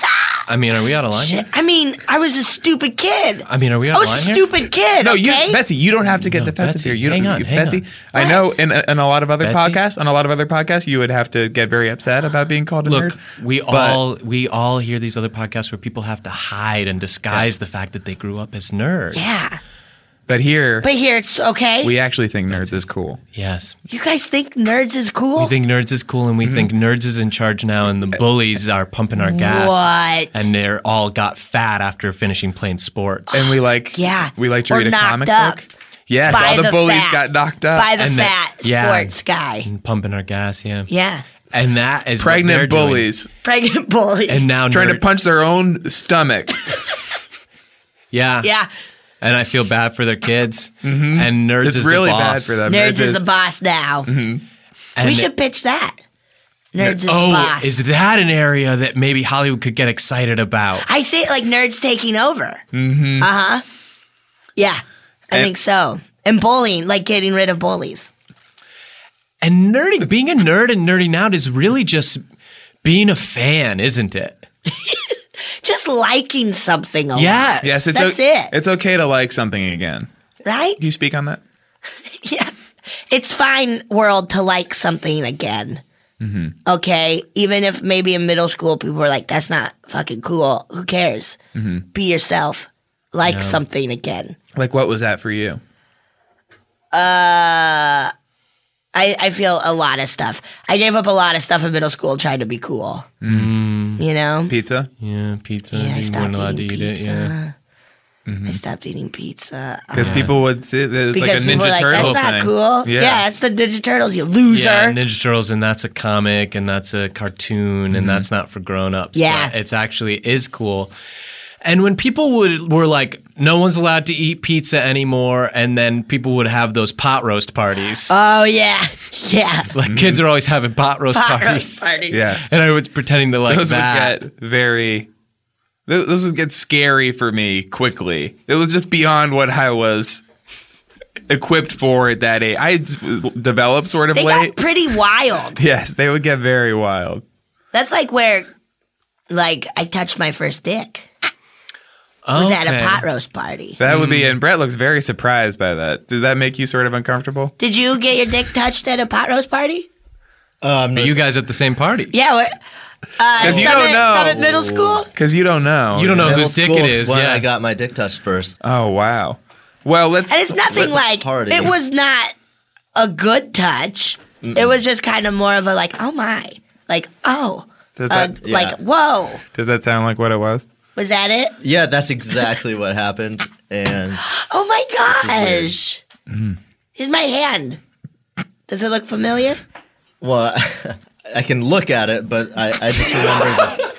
I mean, are we out of line Shit. here? I mean, I was a stupid kid. I mean, are we I out of was line a here? stupid kid. No, okay? you, Betsy, you don't have to get No, defensive Betsy, here. You don't, hang on, you, hang Betsy, on. I know What? in, in a lot of other Betsy? podcasts, on a lot of other podcasts, you would have to get very upset about being called a Look, nerd. we But- all we all hear these other podcasts where people have to hide and disguise Yes. the fact that they grew up as nerds. Yeah. But here, But here it's okay. we actually think nerds is cool. Yes. you guys think nerds is cool? We think nerds is cool, and we Mm-hmm. think nerds is in charge now, and the bullies are pumping our gas. What? And they're all got fat after finishing playing sports. And we like, Yeah. we like to Or read a knocked comic up book. Yes, by all the, the bullies fat- got knocked up. by the And fat that- yeah. sports guy. And pumping our gas, yeah. Yeah. And that is what they're Pregnant doing. bullies Pregnant bullies. And now trying to nerd- punch their own stomach. Yeah. yeah. And I feel bad for their kids. Mm-hmm. And nerds It's is really the bad boss. for them. Nerds Nerds is is- the boss now. And We should pitch that. Nerds is the Oh, boss. is that an area that maybe Hollywood could get excited about? I think like nerds taking over. Mm-hmm. Uh huh. Yeah, I And- think so. And bullying, like getting rid of bullies. And nerding, being a nerd and nerding out is really just being a fan, isn't it? Just liking something a lot. Yes. Yes, it's That's o- it. It's okay to like something again. Right? Can you speak on that? Yeah. It's fine, world, to like something again. Mm-hmm. Okay? Even if maybe in middle school people were like, that's not fucking cool. Who cares? Mm-hmm. Be yourself. Like something again. Like, what was that for you? Uh, I, I feel a lot of stuff. I gave up a lot of stuff in middle school trying to be cool. Mm. You know? Pizza? Yeah, pizza. Yeah, I you stopped weren't allowed to eating eat pizza. it. Yeah. I stopped eating pizza. Because Uh, people would say there's because like a people were Ninja like, Turtle that's not thing. cool. Yeah. Yeah. it's the Ninja Turtles, you loser. Yeah, Ninja Turtles, and that's a comic, and that's a cartoon, and that's not for grown-ups. Yeah. but it's actually is cool. And when people would were like, no one's allowed to eat pizza anymore, and then people would have those pot roast parties. Oh, yeah. Yeah. like kids are always having pot roast Pot parties. roast party. Yes. And I was pretending to like Those that. would get very. Those those would get scary for me quickly. It was just beyond what I was equipped for at that age. I d- developed sort of They late. got pretty wild. Yes, they would get very wild. That's like where, like, I touched my first dick. Was at a Okay. pot roast party. That would be, and Brett looks very surprised by that. Did that make you sort of uncomfortable? Did you get your dick touched at a pot roast party? Um, Are you guys at the same party? Yeah. What? Uh, you Summit, don't know. Summit Middle School? Because you don't know. You don't know middle whose dick school it is. when Yeah. I got my dick touched first. Oh wow. Well, let's. And it's nothing Let's like, party. it was not a good touch. It was just kind of more of a like, oh my. Like, oh. Does Uh, that, yeah. Like, whoa. does that sound like what it was? Was that it? Yeah, that's exactly what happened. And Oh my This gosh. Here's my hand. Does it look familiar? well, I can look at it, but I, I just remember the.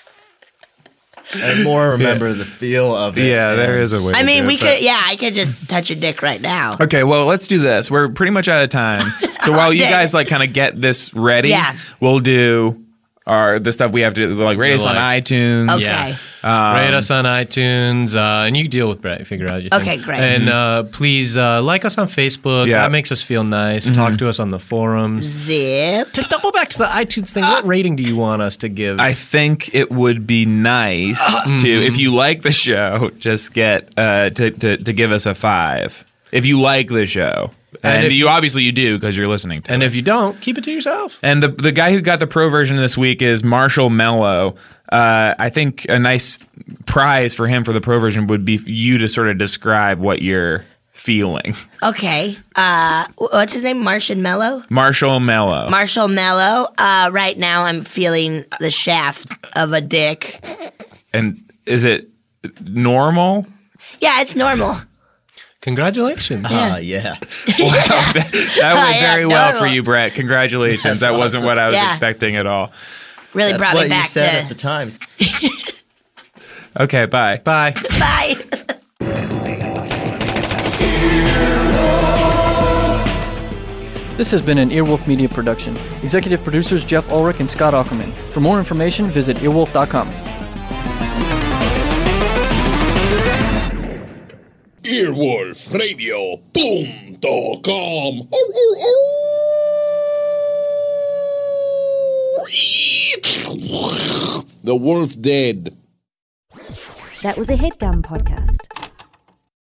I more remember the feel of it. Yeah, there and- is a way. I to mean, do we it, but- could, yeah, I could just touch your dick right now. Okay, well, let's do this. We're pretty much out of time. So while you Dang. guys like kind of get this ready, Yeah. we'll do our the stuff we have to like rate us on Like- iTunes. Okay. Yeah. Um, Rate us on iTunes, uh, and you deal with Brett. Figure out your thing. Okay, great. And uh, please uh, like us on Facebook. Yeah. That makes us feel nice. Talk to us on the forums. Zip. To double back to the iTunes thing, what rating do you want us to give? I think it would be nice to, if you like the show, just get uh, to, to to give us a five. If you like the show, and, And if you you- obviously you do because you're listening to and it. if you don't, keep it to yourself. And the the guy who got the pro version this week is Marshall Mello. Uh, I think a nice prize for him for the pro version would be you to sort of describe what you're feeling. Okay. Uh, what's his name? Martian Mello? Marshall Mello. Marshall Mello. Uh, right now, I'm feeling the shaft of a dick. And is it normal? Yeah, it's normal. Congratulations. Ah, yeah. Wow, that, that went Oh, yeah, very well for normal. you, Brett. Congratulations. That's that wasn't awesome. what I was Yeah. expecting at all. Really That's brought what me back you said to. at the time. Okay, bye. Bye. Bye. This has been an Earwolf Media production. Executive producers Jeff Ulrich and Scott Ackerman. For more information, visit earwolf dot com. earwolf radio punto com. The wolf dead. That was a HeadGum podcast.